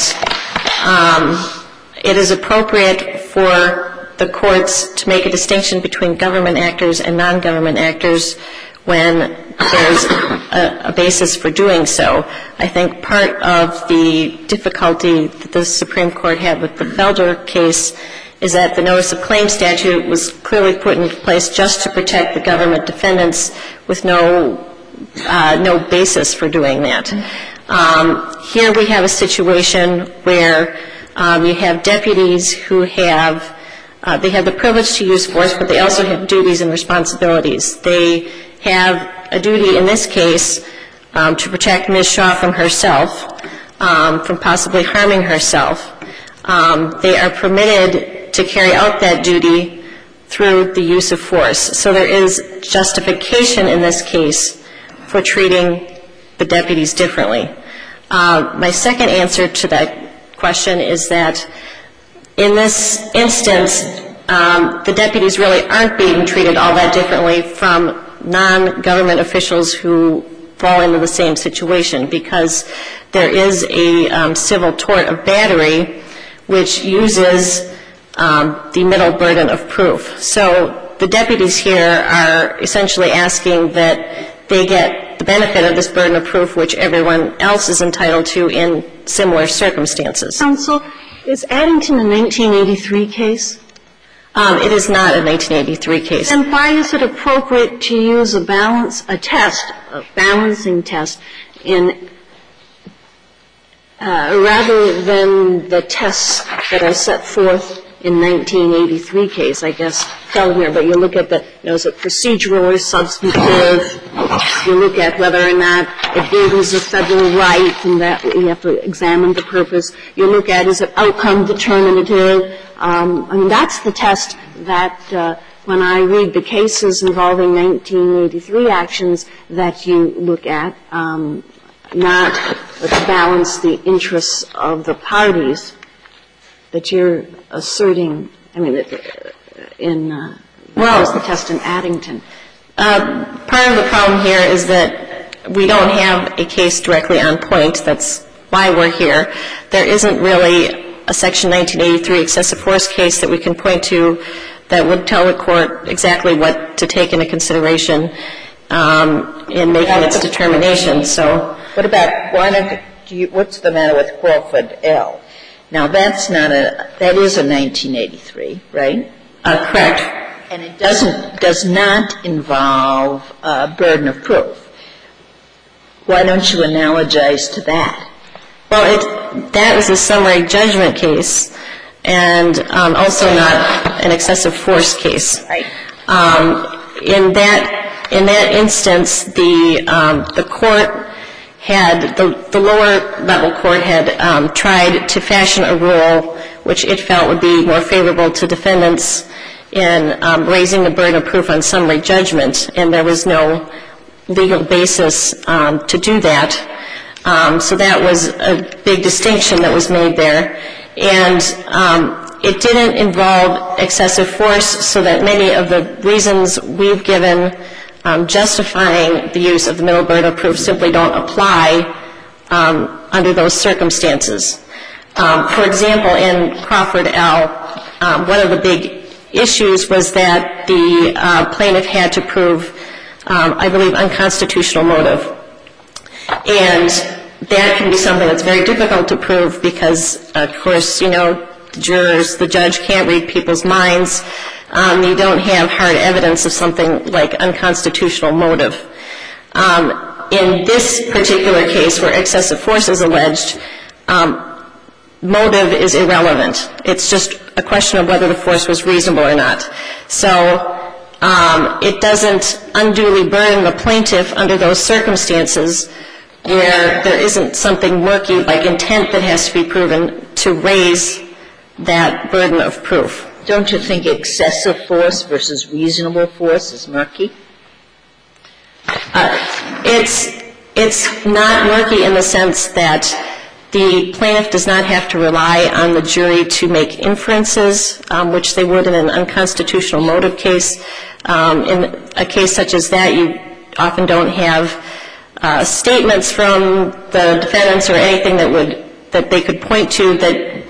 [SPEAKER 12] it is appropriate for the courts to make a distinction between government actors and non-government actors when there's a basis for doing so. I think part of the difficulty that the Supreme Court had with the Felder case is that the notice of claim statute was clearly put in place just to protect the government defendants with no no basis for doing that. Here we have a situation where you have deputies who have they have the privilege to use force, but they also have duties and responsibilities. They have a duty in this case to protect Ms. Shaw from herself, from possibly harming herself. They are permitted to carry out that duty through the use of force. So there is justification in this case for treating the deputies differently. My second answer to that question is that in this instance, the deputies really aren't being treated all that differently from non-government officials who fall into the same situation, because there is a civil tort of battery which uses the middle burden of proof. So the deputies here are essentially asking that they get the benefit of this burden of proof which everyone else is entitled to in similar circumstances.
[SPEAKER 7] Counsel, is Addington a 1983 case?
[SPEAKER 12] It is not a 1983 case.
[SPEAKER 7] And why is it appropriate to use a balancing test in rather than the tests that are set forth in 1983 case, I guess, but you look at the, is it procedural or substantive? You look at whether or not it gives a federal right, and that you have to examine the purpose. You look at, is it outcome determinative? That's the test that when I read the cases involving 1983 actions that you look at, not to balance the interests of the parties that you're asserting, in the test in Addington.
[SPEAKER 12] Part of the problem here is that we don't have a case directly on point. That's why we're here. There isn't really a Section 1983 excessive force case that we can point to that would tell the court exactly what to take into consideration in making its determination. So,
[SPEAKER 2] what about what's the matter with Crawford L? Now that is a 1983, right?
[SPEAKER 12] Correct.
[SPEAKER 2] And it does not involve a burden of proof. Why don't you analogize to that?
[SPEAKER 12] Well, that was a summary judgment case, and also not an excessive force case.
[SPEAKER 2] Right.
[SPEAKER 12] In that instance, the court had, the lower level court had tried to fashion a rule which it felt would be more favorable to defendants in raising the burden of proof on summary judgment, and there was no legal basis to do that. So that was a big distinction that was made there. And it didn't involve excessive force, so that many of the reasons we've given justifying the use of the middle burden of proof simply don't apply under those circumstances. For example, in Crawford L., one of the big issues was that the plaintiff had to prove, I believe, unconstitutional motive. And that can be something that's very difficult to prove because, of course, the judge can't read people's minds. You don't have hard evidence of something like unconstitutional motive. In this particular case where excessive force is alleged, motive is irrelevant. It's just a question of whether the force was reasonable or not. So it doesn't unduly burden the plaintiff under those circumstances where there isn't something murky like intent that has to be proven to raise that burden of proof.
[SPEAKER 2] Don't you think excessive force versus reasonable force is murky?
[SPEAKER 12] It's not murky in the sense that the plaintiff does not have to rely on the jury to make inferences, which they would in an unconstitutional motive case. In a case such as that, you often don't have statements from the defendants or anything that they could point to that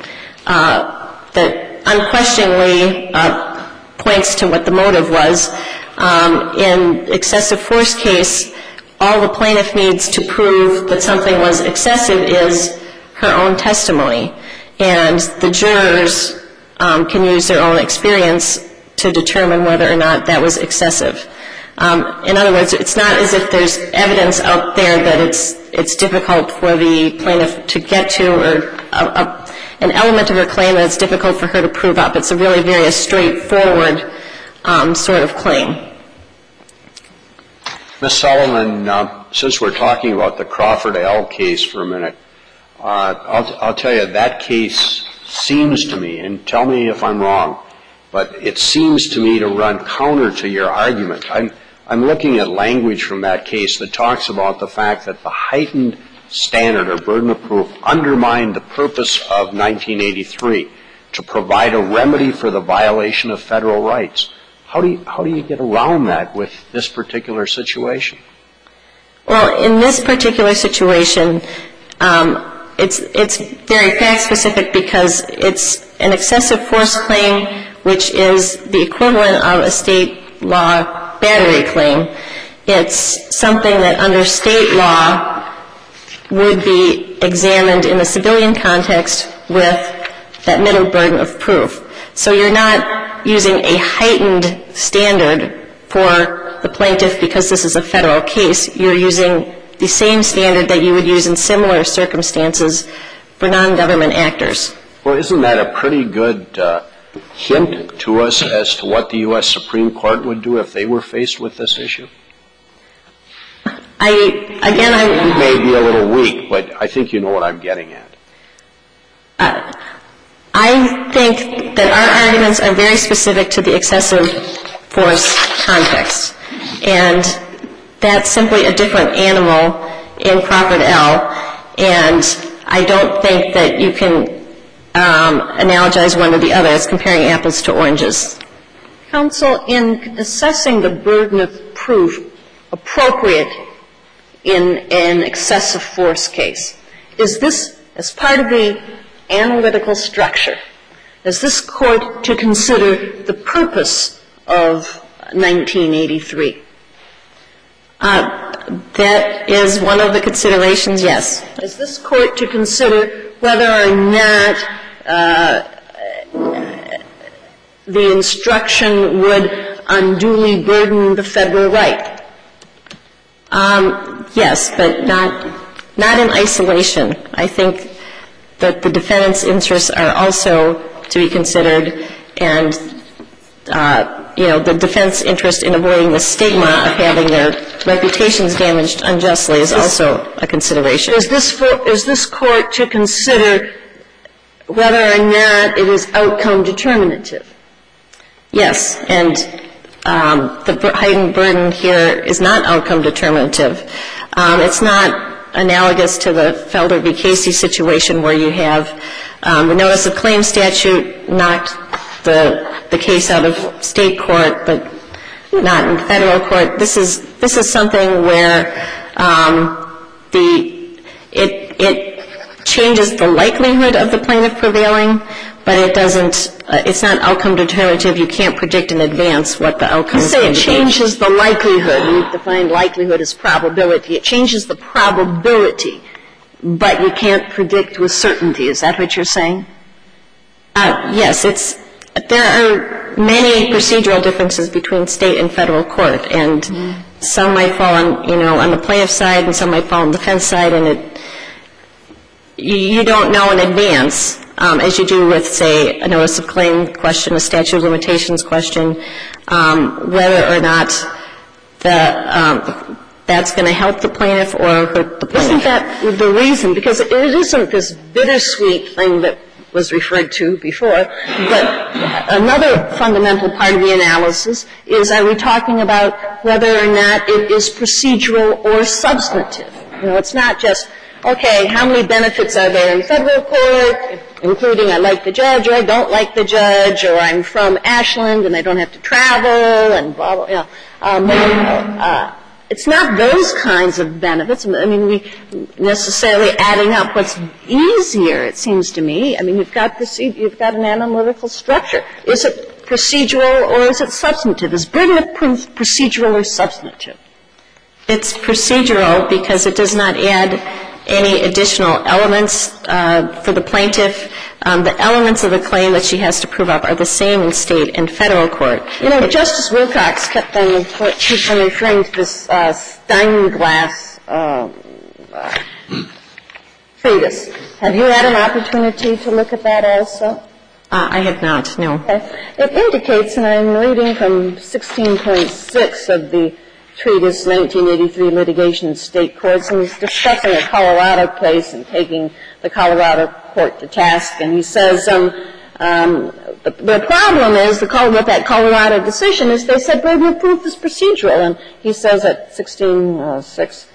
[SPEAKER 12] unquestioningly points to what the motive was. In excessive force case, all the plaintiff needs to prove that something was excessive is her own testimony. And the jurors can use their own experience to determine whether or not that was excessive. In other words, it's not as if there's evidence out there that it's difficult for the plaintiff to get to, or an element of her claim that it's difficult for her to prove up. It's a really very straightforward sort of claim.
[SPEAKER 9] Ms. Sullivan, since we're talking about the Crawford L. case for a minute, I'll tell you, that case seems to me, and tell me if I'm wrong, but it seems to me to run counter to your argument. I'm looking at language from that case that talks about the fact that the heightened standard or burden of proof undermined the purpose of 1983 to provide a remedy for the violation of federal rights. How do you get around that with this particular situation?
[SPEAKER 12] Well, in this particular situation, it's very fact-specific because it's an excessive force claim, which is the equivalent of a state law battery claim. It's something that under state law would be examined in a civilian context with that middle burden of proof. So you're not using a heightened standard for the plaintiff because this is a federal case. You're using the same standard that you would use in similar circumstances for non-government actors.
[SPEAKER 9] Well, isn't that a pretty good hint to us as to what the U.S. Supreme Court would do if they were faced with this issue?
[SPEAKER 12] It
[SPEAKER 9] may be a little weak, but I think you know what I'm getting at.
[SPEAKER 12] I think that our arguments are very specific to the excessive force context, and that's simply a different animal in Crawford L., and I don't think that you can analogize one to the other. It's comparing apples to oranges.
[SPEAKER 7] Counsel, in assessing the burden of proof appropriate in an excessive force case, is this, as part of the analytical structure, is this court to consider the purpose of 1983?
[SPEAKER 12] That is one of the considerations, yes.
[SPEAKER 7] Is this court to consider whether or not the instruction would unduly burden the federal right?
[SPEAKER 12] Yes, but not in isolation. I think that the defendant's interests are also to be considered, and the defense interest in avoiding the stigma of having their reputations damaged unjustly is also a consideration.
[SPEAKER 7] Is this court to consider whether or not it is outcome determinative?
[SPEAKER 12] Yes, and the heightened burden here is not outcome determinative. It's not analogous to the Felder v. Casey situation where you have the notice of claim statute knocked the case out of state court, but not in federal court. This is something where it changes the likelihood of the plaintiff prevailing, but it's not outcome determinative. You can't predict in advance what the outcome is going to be.
[SPEAKER 7] You say it changes the likelihood. We define likelihood as probability. It changes the probability, but you can't predict with certainty. Is that what you're saying?
[SPEAKER 12] Yes. There are many procedural differences between state and federal court, and some might fall on the plaintiff's side and some might fall on the defense side, and you don't know in advance, as you do with, say, a notice of claim question, a statute of limitations question, whether or not that's going to help the plaintiff or hurt the plaintiff.
[SPEAKER 7] Isn't that the reason? Because it isn't this bittersweet thing that was referred to before, but another fundamental part of the analysis is, are we talking about whether or not it is procedural or substantive? It's not just, okay, how many benefits are there in federal court, including I like the judge or I don't like the judge, or I'm from Ashland and I don't have to travel, and blah, blah, it's not those kinds of benefits. I mean, we necessarily adding up what's easier, it seems to me. I mean, you've got an analytical structure. Is it procedural or is it substantive? Is burden of proof procedural or substantive?
[SPEAKER 12] It's procedural because it does not add any additional elements for the plaintiff. The elements of the claim that she has to prove up are the same in state and federal court.
[SPEAKER 7] You know, Justice Wilcox kept on referring to this Steinglass treatise. Have you had an opportunity to look at that also?
[SPEAKER 12] I have not, no.
[SPEAKER 7] Okay. It indicates, and I'm reading from 16.6 of the treatise, 1983 litigation in state courts, and he's discussing a Colorado case and taking the Colorado court to task, and he says the problem is what that Colorado decision is. They said burden of proof is procedural, and he says at 16.6.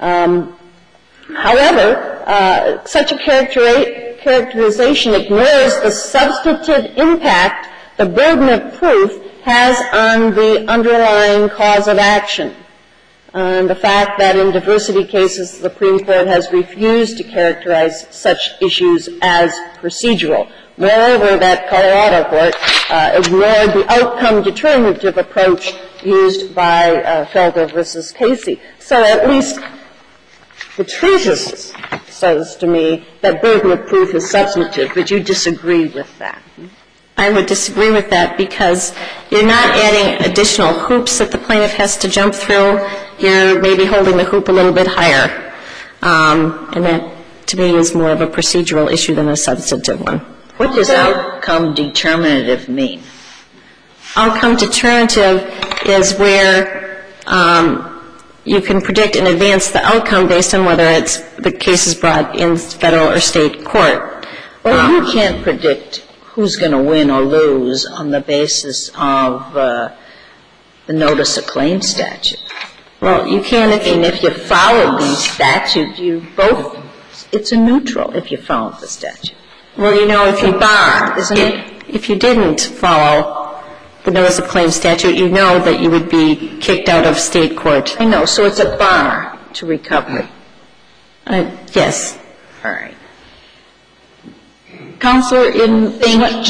[SPEAKER 7] However, such a characterization ignores the substantive impact the burden of proof has on the underlying cause of action. And the fact that in diversity cases the Supreme Court has refused to characterize such issues as procedural. Moreover, that Colorado court ignored the outcome determinative approach used by Felder versus Casey. So at least the treatise says to me that burden of proof is substantive. Would you disagree with that?
[SPEAKER 12] I would disagree with that because you're not adding additional hoops that the plaintiff has to jump through. You're maybe holding the hoop a little bit higher. And that, to me, is more of a procedural issue than a substantive one.
[SPEAKER 2] What does outcome determinative mean?
[SPEAKER 12] Outcome determinative is where you can predict in advance the outcome based on whether the case is brought in federal or state court.
[SPEAKER 2] Well, you can't predict who's going to win or lose on the basis of the notice of claim statute.
[SPEAKER 12] Well, you can
[SPEAKER 2] if you follow the statute, it's a neutral if you follow the statute.
[SPEAKER 12] Well, you know, if you didn't follow the notice of claim statute, you know that you would be kicked out of state court.
[SPEAKER 2] I know, so it's a bar to recovery.
[SPEAKER 12] Yes.
[SPEAKER 2] All right.
[SPEAKER 4] Counselor,
[SPEAKER 2] you think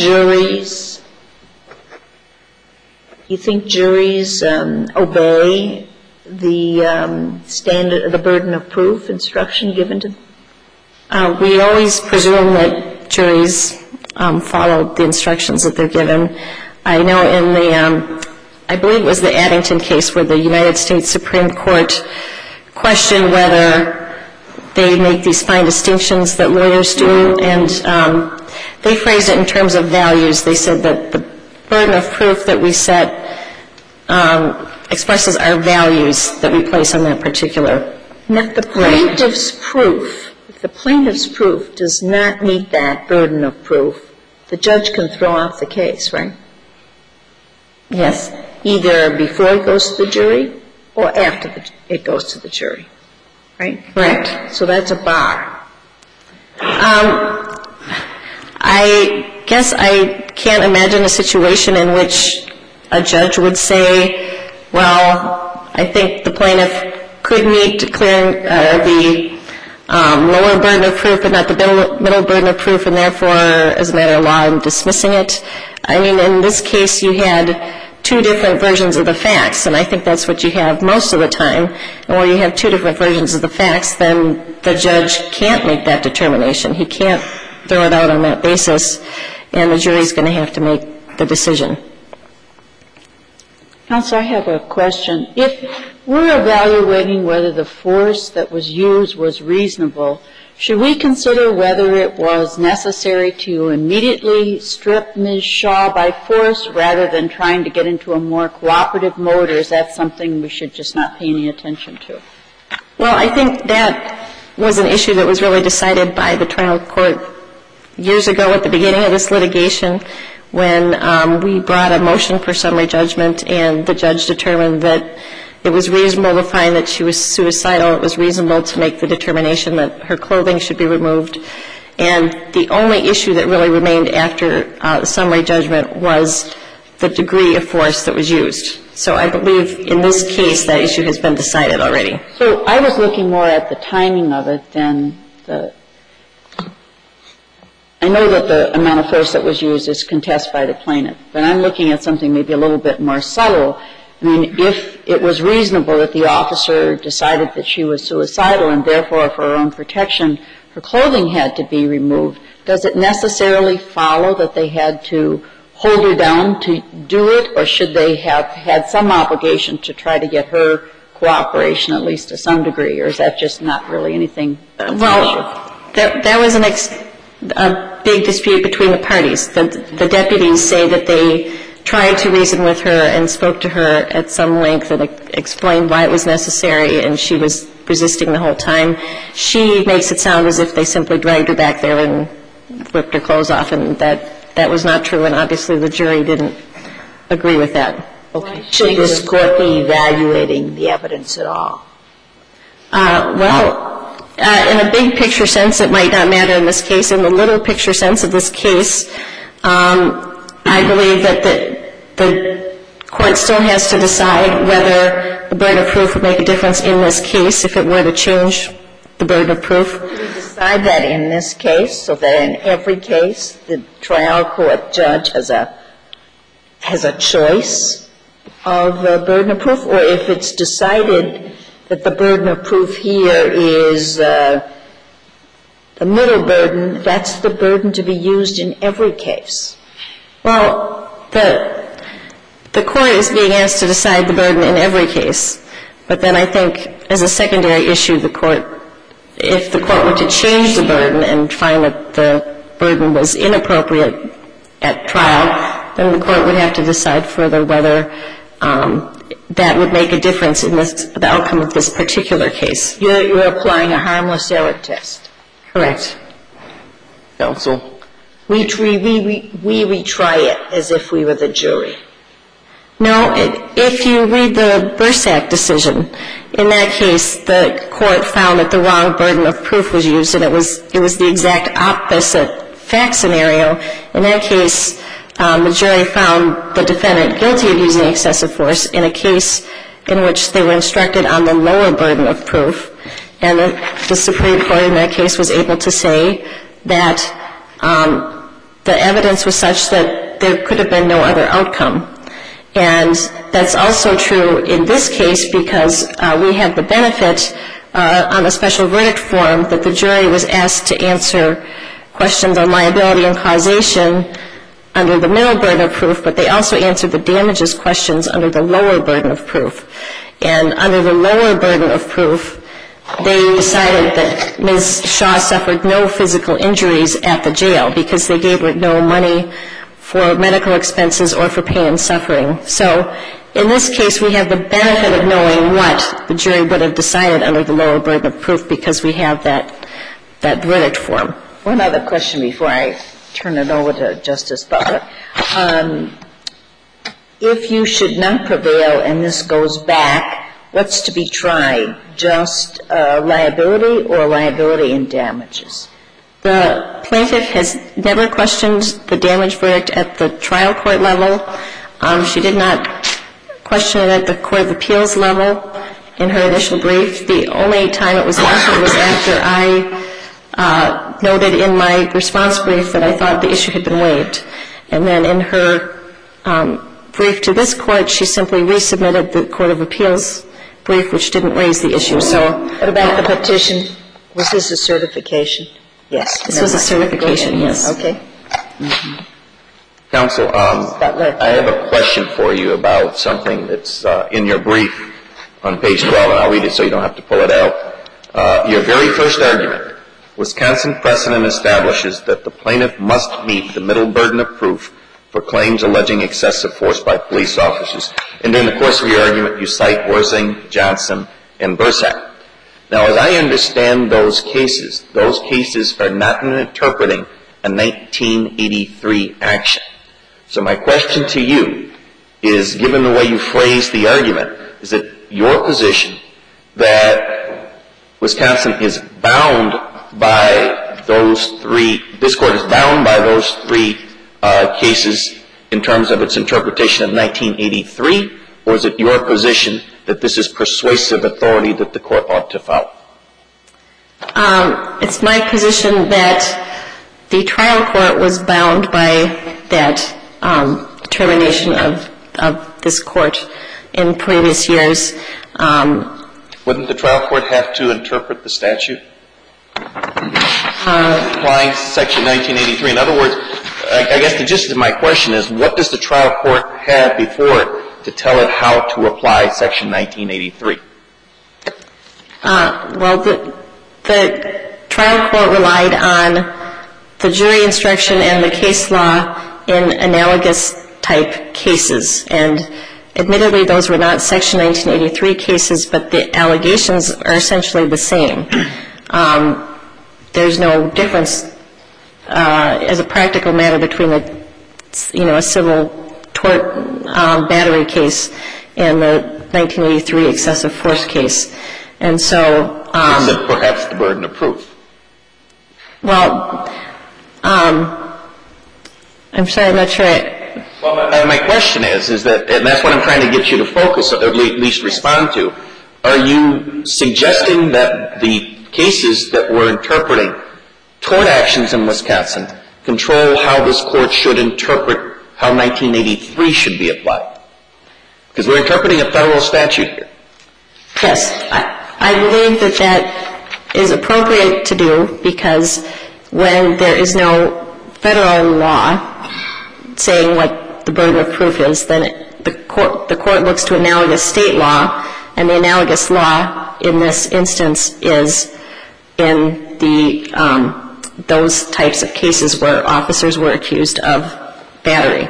[SPEAKER 2] juries obey the burden of proof instruction given to them?
[SPEAKER 12] We always presume that juries follow the instructions that they're given. I know in I believe it was the Addington case where the United States Supreme Court questioned whether they make these fine distinctions that lawyers do, and they phrased it in terms of values. They said that the burden of proof that we set expresses our values that we place on that particular.
[SPEAKER 2] And if the plaintiff's proof does not meet that burden of proof, the judge can throw out the case, right?
[SPEAKER 12] Yes.
[SPEAKER 2] Either before it goes to the jury or after it goes to the jury, right?
[SPEAKER 12] Correct.
[SPEAKER 2] So that's a bar.
[SPEAKER 12] I guess I can't imagine a situation in which a judge would say, well, I think the plaintiff could meet the lower burden of proof but not the middle burden of proof, and therefore, as a matter of law, I'm dismissing it. I mean, in this case, you had two different versions of the facts, and I think that's what you have most of the time. And where you have two different versions of the facts, then the judge can't make that determination. He can't throw it out on that basis, and the jury's going to have to make the decision.
[SPEAKER 4] Counsel, I have a question. If we're evaluating whether the force that was used was reasonable, should we consider whether it was necessary to immediately strip Ms. Shaw by force rather than trying to get into a more cooperative mode, or is that something we should just not pay any attention to?
[SPEAKER 12] Well, I think that was an issue that was really decided by the trial court years ago at the beginning of this litigation when we brought a motion for summary judgment and the judge determined that it was reasonable to find that she was suicidal. It was reasonable to make the determination that her clothing should be removed. And the only issue that really remained after the summary judgment was the degree of force that was used. So I believe in this case that issue has been decided already.
[SPEAKER 4] So I was looking more at the timing of it than the – I know that the amount of force that was used is contested by the plaintiff, but I'm looking at something maybe a little bit more subtle. I mean, if it was reasonable that the officer decided that she was suicidal and therefore for her own protection her clothing had to be removed, does it necessarily follow that they had to hold her down to do it, or should they have had some obligation to try to get her cooperation at least to some degree, or is that just not really anything?
[SPEAKER 12] Well, there was a big dispute between the parties. The deputies say that they tried to reason with her and spoke to her at some length and explained why it was necessary, and she was resisting the whole time. She makes it sound as if they simply dragged her back there and ripped her clothes off, and that was not true, and obviously the jury didn't agree with that.
[SPEAKER 2] Okay. Should this court be evaluating the evidence at all?
[SPEAKER 12] In a big picture sense, it might not matter in this case. In the little picture sense of this case, I believe that the court still has to decide whether the burden of proof would make a difference in this case if it were to change the burden of proof.
[SPEAKER 2] Do we decide that in this case so that in every case the trial court judge has a choice of the burden of proof, or if it's decided that the burden of proof here is the middle burden, that's the burden to be used in every case?
[SPEAKER 12] Well, the court is being asked to decide the burden in every case, but then I think as a secondary issue, if the court were to change the burden and find that the burden was inappropriate at trial, then the court would have to decide further whether that would make a difference in the outcome of this particular case.
[SPEAKER 2] You're applying a harmless error test.
[SPEAKER 12] Correct.
[SPEAKER 6] Counsel?
[SPEAKER 2] We retry it as if we were the jury.
[SPEAKER 12] No, if you read the Bursack decision, in that case, the court found that the wrong burden of proof was used, and it was the exact opposite fact scenario. In that case, the jury found the defendant guilty of using excessive force in a case in which they were instructed on the lower burden of proof, and the Supreme Court in that case was able to say that the evidence was such that there could have been no other outcome. And that's also true in this case because we have the benefit on the special verdict form that the jury was asked to answer questions on liability and causation under the middle burden of proof, but they also answered the damages questions under the lower burden of proof. And under the lower burden of proof, they decided that Ms. Shaw suffered no physical injuries at the jail because they gave her no money for medical expenses or for pain and suffering. So in this case, we have the benefit of knowing what the jury would have decided under the lower burden of proof because we have that verdict form.
[SPEAKER 2] One other question before I turn it over to Justice Butler. If you should not prevail and this goes back, what's to be tried? Just liability or liability and damages?
[SPEAKER 12] The plaintiff has never questioned the damage verdict at the trial court level. She did not question it at the Court of Appeals level in her initial brief. The only time it was mentioned was after I noted in my response brief that I thought the issue had been waived. And then in her brief to this Court, she simply resubmitted the Court of Appeals brief, which didn't raise the issue. So
[SPEAKER 2] what about the petition? Was this a certification? Yes.
[SPEAKER 12] This was a certification, yes.
[SPEAKER 2] Okay.
[SPEAKER 6] Mm-hmm. Counsel, I have a question for you about something that's in your brief on page 12, and I'll read it so you don't have to pull it out. Your very first argument, Wisconsin precedent establishes that the plaintiff must meet the middle burden of proof for claims alleging excessive force by police officers. And during the course of your argument, you cite Worsing, Johnson, and Bursack. Now, as I understand those cases are not interpreting a 1983 action. So my question to you is, given the way you phrased the argument, is it your position that Wisconsin is bound by those three, this Court is bound by those three cases in terms of its interpretation of 1983, or is it your position that this is persuasive authority that the Court ought to follow?
[SPEAKER 12] It's my position that the trial court was bound by that determination of this Court in previous years.
[SPEAKER 6] Wouldn't the trial court have to interpret the statute? applying Section 1983? In other words, I guess the gist of my question is, what does the trial court have before it to tell it how to apply Section 1983?
[SPEAKER 12] Well, the trial court relied on the jury instruction and the case law in analogous type cases. And admittedly, those were not Section 1983 cases, but the allegations are essentially the same. There's no difference as a practical matter between a civil tort battery case and the 1983 excessive force case. And so
[SPEAKER 6] except perhaps the burden of proof.
[SPEAKER 12] Well, I'm sorry, I'm not sure.
[SPEAKER 6] Well, my question is that, and that's what I'm trying to get you to focus, or at least respond to, are you suggesting that the cases that we're interpreting tort actions in Wisconsin control how this court should interpret how 1983 should be applied? Because we're interpreting a federal statute here.
[SPEAKER 12] Yes. I believe that that is appropriate to do because when there is no federal law saying what the burden of proof is, then the court looks to analogous state law, and the analogous law in this instance is in those types of cases where officers were accused of battery.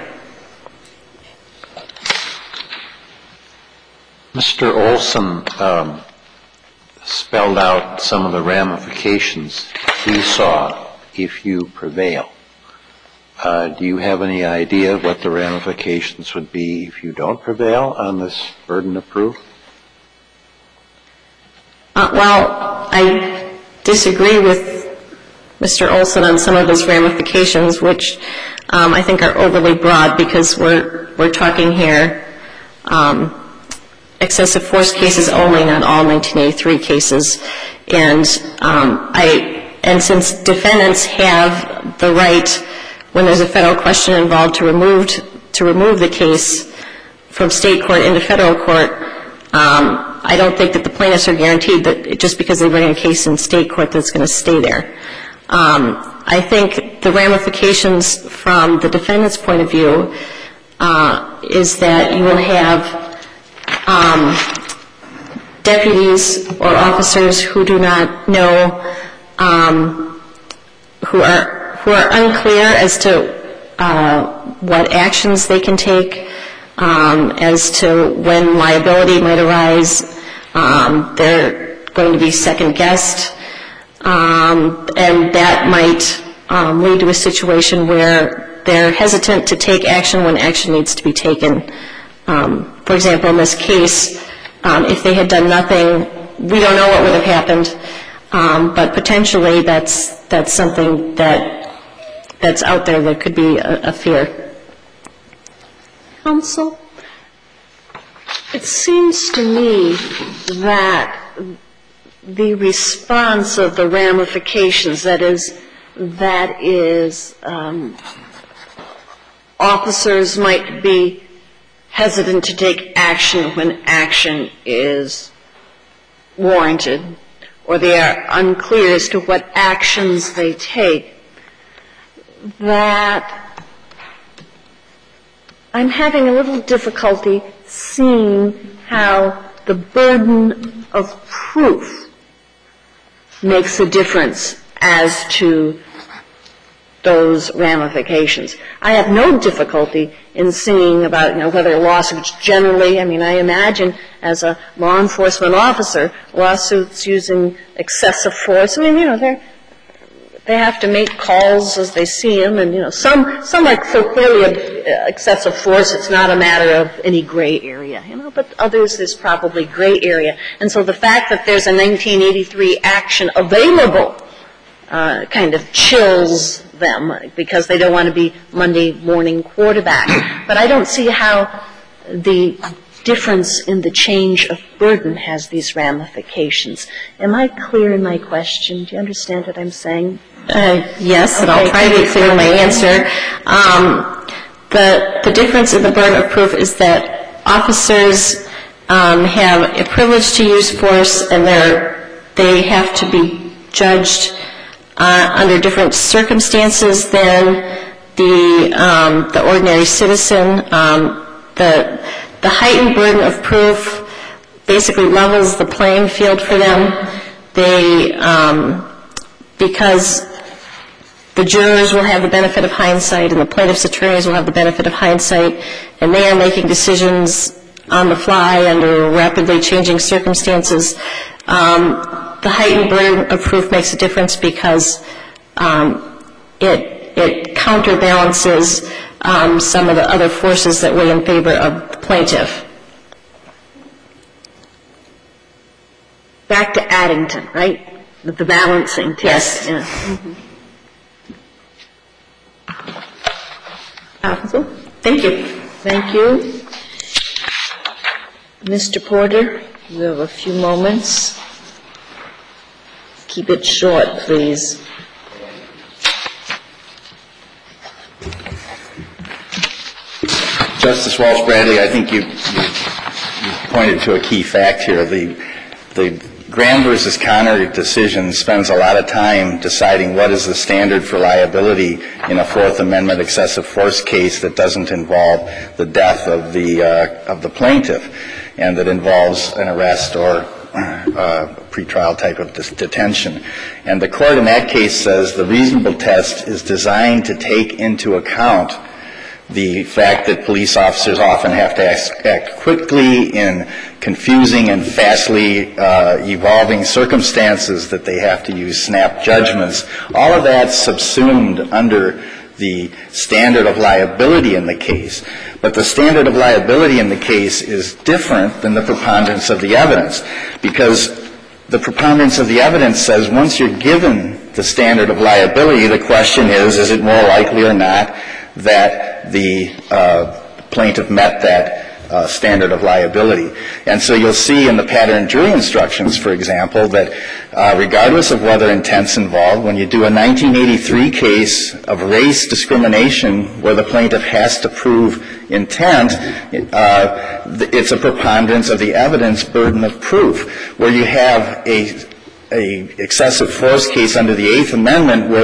[SPEAKER 11] Mr. Olson spelled out some of the ramifications he saw if you prevail. Do you have any idea what the ramifications would be if you don't prevail on this burden of proof?
[SPEAKER 12] Well, I disagree with Mr. Olson on some of his ramifications, which I think are overly broad because we're talking here excessive force cases only, not all 1983 cases. And since defendants have the right, when there's a federal question involved, to remove the case from state court into federal court, I don't think that the plaintiffs are guaranteed that just because they bring a case in state court that it's going to stay there. I think the ramifications from the defendant's point of view is that you will have deputies or officers who do not know, who are unclear as to what actions they can take, as to when liability might arise. They're going to be second-guessed, and that might lead to a situation where they're hesitant to take action when action needs to be taken. For example, in this case, if they had done nothing, we don't know what would have happened, but potentially that's something that's out there that could be a fear.
[SPEAKER 7] Counsel, it seems to me that the response of the ramifications, that is, officers might be hesitant to take action when action is warranted, or they are unclear as to what actions they take, that I'm having a little difficulty seeing how the burden of proof makes a difference as to those ramifications. I have no difficulty in seeing about, whether lawsuits generally, I imagine as a law enforcement officer, lawsuits using excessive force, they have to make calls as they see them, and, some are so clearly excessive force, it's not a matter of any gray area, but others there's probably gray area. And so the fact that there's a 1983 action available kind of chills them because they don't want to be Monday morning quarterback. But I don't see how the difference in the change of burden has these ramifications. Am I clear in my question? Do you understand what I'm saying?
[SPEAKER 12] Yes, and I'll try to be clear in my answer. The difference in the burden of proof is that officers have a privilege to use force, and they have to be judged under different circumstances than the ordinary citizen. The heightened burden of proof basically levels the playing field for them. Because the jurors will have the benefit of hindsight and the plaintiff's attorneys will have the benefit of hindsight, and they are making decisions on the fly under rapidly changing circumstances. The heightened burden of proof makes a difference because it counterbalances some of the other forces that weigh in favor of the plaintiff.
[SPEAKER 7] Back to Addington, right? The balancing test.
[SPEAKER 12] Yes.
[SPEAKER 7] Yeah.
[SPEAKER 12] Counsel? Thank you.
[SPEAKER 2] Thank you. Mr. Porter, you have a few moments. Keep it short, please.
[SPEAKER 3] Justice Walsh Bradley, I think you pointed to a key fact here. The Graham versus Connor decision spends a lot of time deciding what is the standard for liability in a Fourth Amendment excessive force case that doesn't involve the death of the plaintiff and that involves an arrest or pretrial type of detention. And the court in that case says the reasonable test is designed to take into account the fact that police officers often have to act quickly in confusing and fastly evolving circumstances, that they have to use snap judgments. All of that's subsumed under the standard of liability in the case. But the standard of liability in the case is different than the preponderance of the evidence, because the preponderance of the evidence says once you're given the standard of liability, the question is it more likely or not that the plaintiff met that standard of liability. And so you'll see in the pattern jury instructions, for example, that regardless of whether intent's involved, when you do a 1983 case of race discrimination where the plaintiff has to prove intent, it's a preponderance of the evidence burden of proof. Where you have a excessive force case under the Eighth Amendment where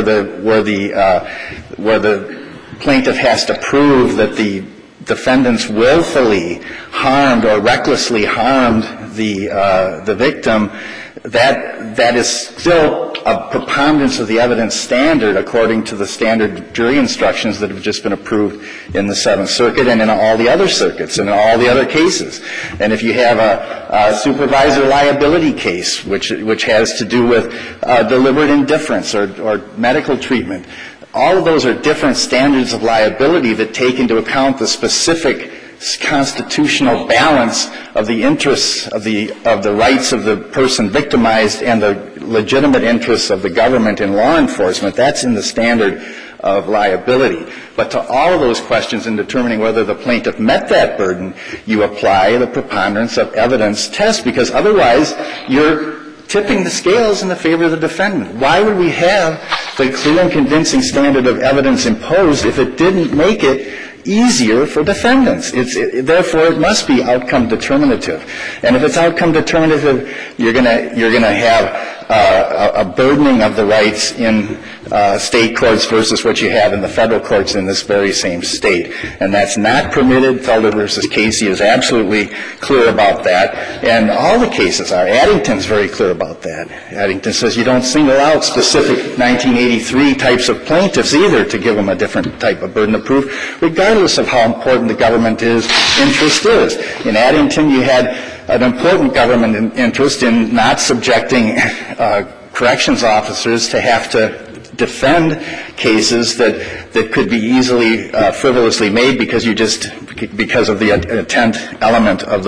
[SPEAKER 3] the plaintiff has to prove that the defendants willfully harmed or recklessly harmed the victim, that is still a preponderance of the evidence standard according to the standard jury instructions that have just been approved in the Seventh Circuit and in all the other circuits and in all the other cases. And if you have a supervisor liability case, which has to do with deliberate indifference or medical treatment, all of those are different standards of liability that take into account the specific constitutional balance of the interests of the rights of the person victimized and the legitimate interests of the government and law enforcement. That's in the standard of liability. But to all of those questions in determining whether the plaintiff met that burden, you apply the preponderance of evidence test, because otherwise you're tipping the scales in the favor of the defendant. Why would we have the clear and convincing standard of evidence imposed if it didn't make it easier for defendants? Therefore, it must be outcome determinative. And if it's outcome determinative, you're going to have a burdening of the rights in state courts versus what you have in the federal courts in this very same state. And that's not permitted. Felder versus Casey is absolutely clear about that. And all the cases are. Addington's very clear about that. Addington says you don't single out specific 1983 types of plaintiffs either to give them a different type of burden of proof, regardless of how important the government interest is. In Addington, you had an important government interest in not subjecting corrections officers to have to defend cases that could be easily frivolously made because of the intent element of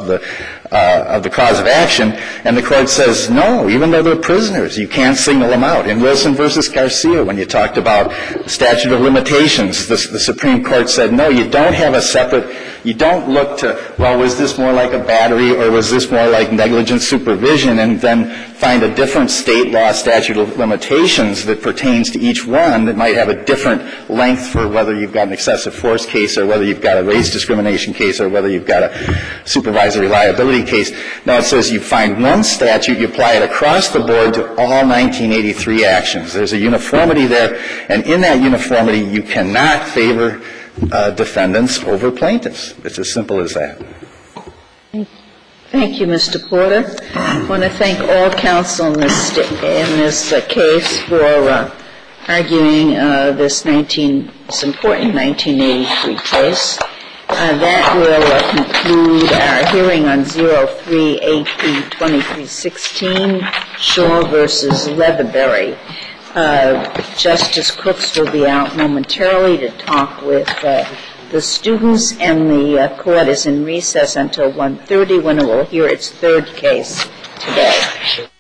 [SPEAKER 3] the cause of action. And the court says, no, even though they're prisoners, you can't single them out. In Wilson versus Garcia, when you talked about statute of limitations, the Supreme Court said, no, you don't have a separate You don't look to, well, was this more like a battery or was this more like negligent supervision, and then find a different state law statute of limitations that pertains to each one that might have a different length for whether you've got an excessive force case or whether you've got a race discrimination case or whether you've got a supervisory liability case. No, it says you find one statute, you apply it across the board to all 1983 actions. There's a uniformity there, and in that uniformity, you cannot favor defendants over plaintiffs. It's as simple as that.
[SPEAKER 2] Thank you, Mr. Porter. I want to thank all counsel in this case for arguing this important 1983 case. That will conclude our hearing on 03-AP-2316, Shaw versus Leatherbury. Justice Crooks will be out momentarily to talk with the students, and the court is in recess until 1:30 when it will hear its third case today.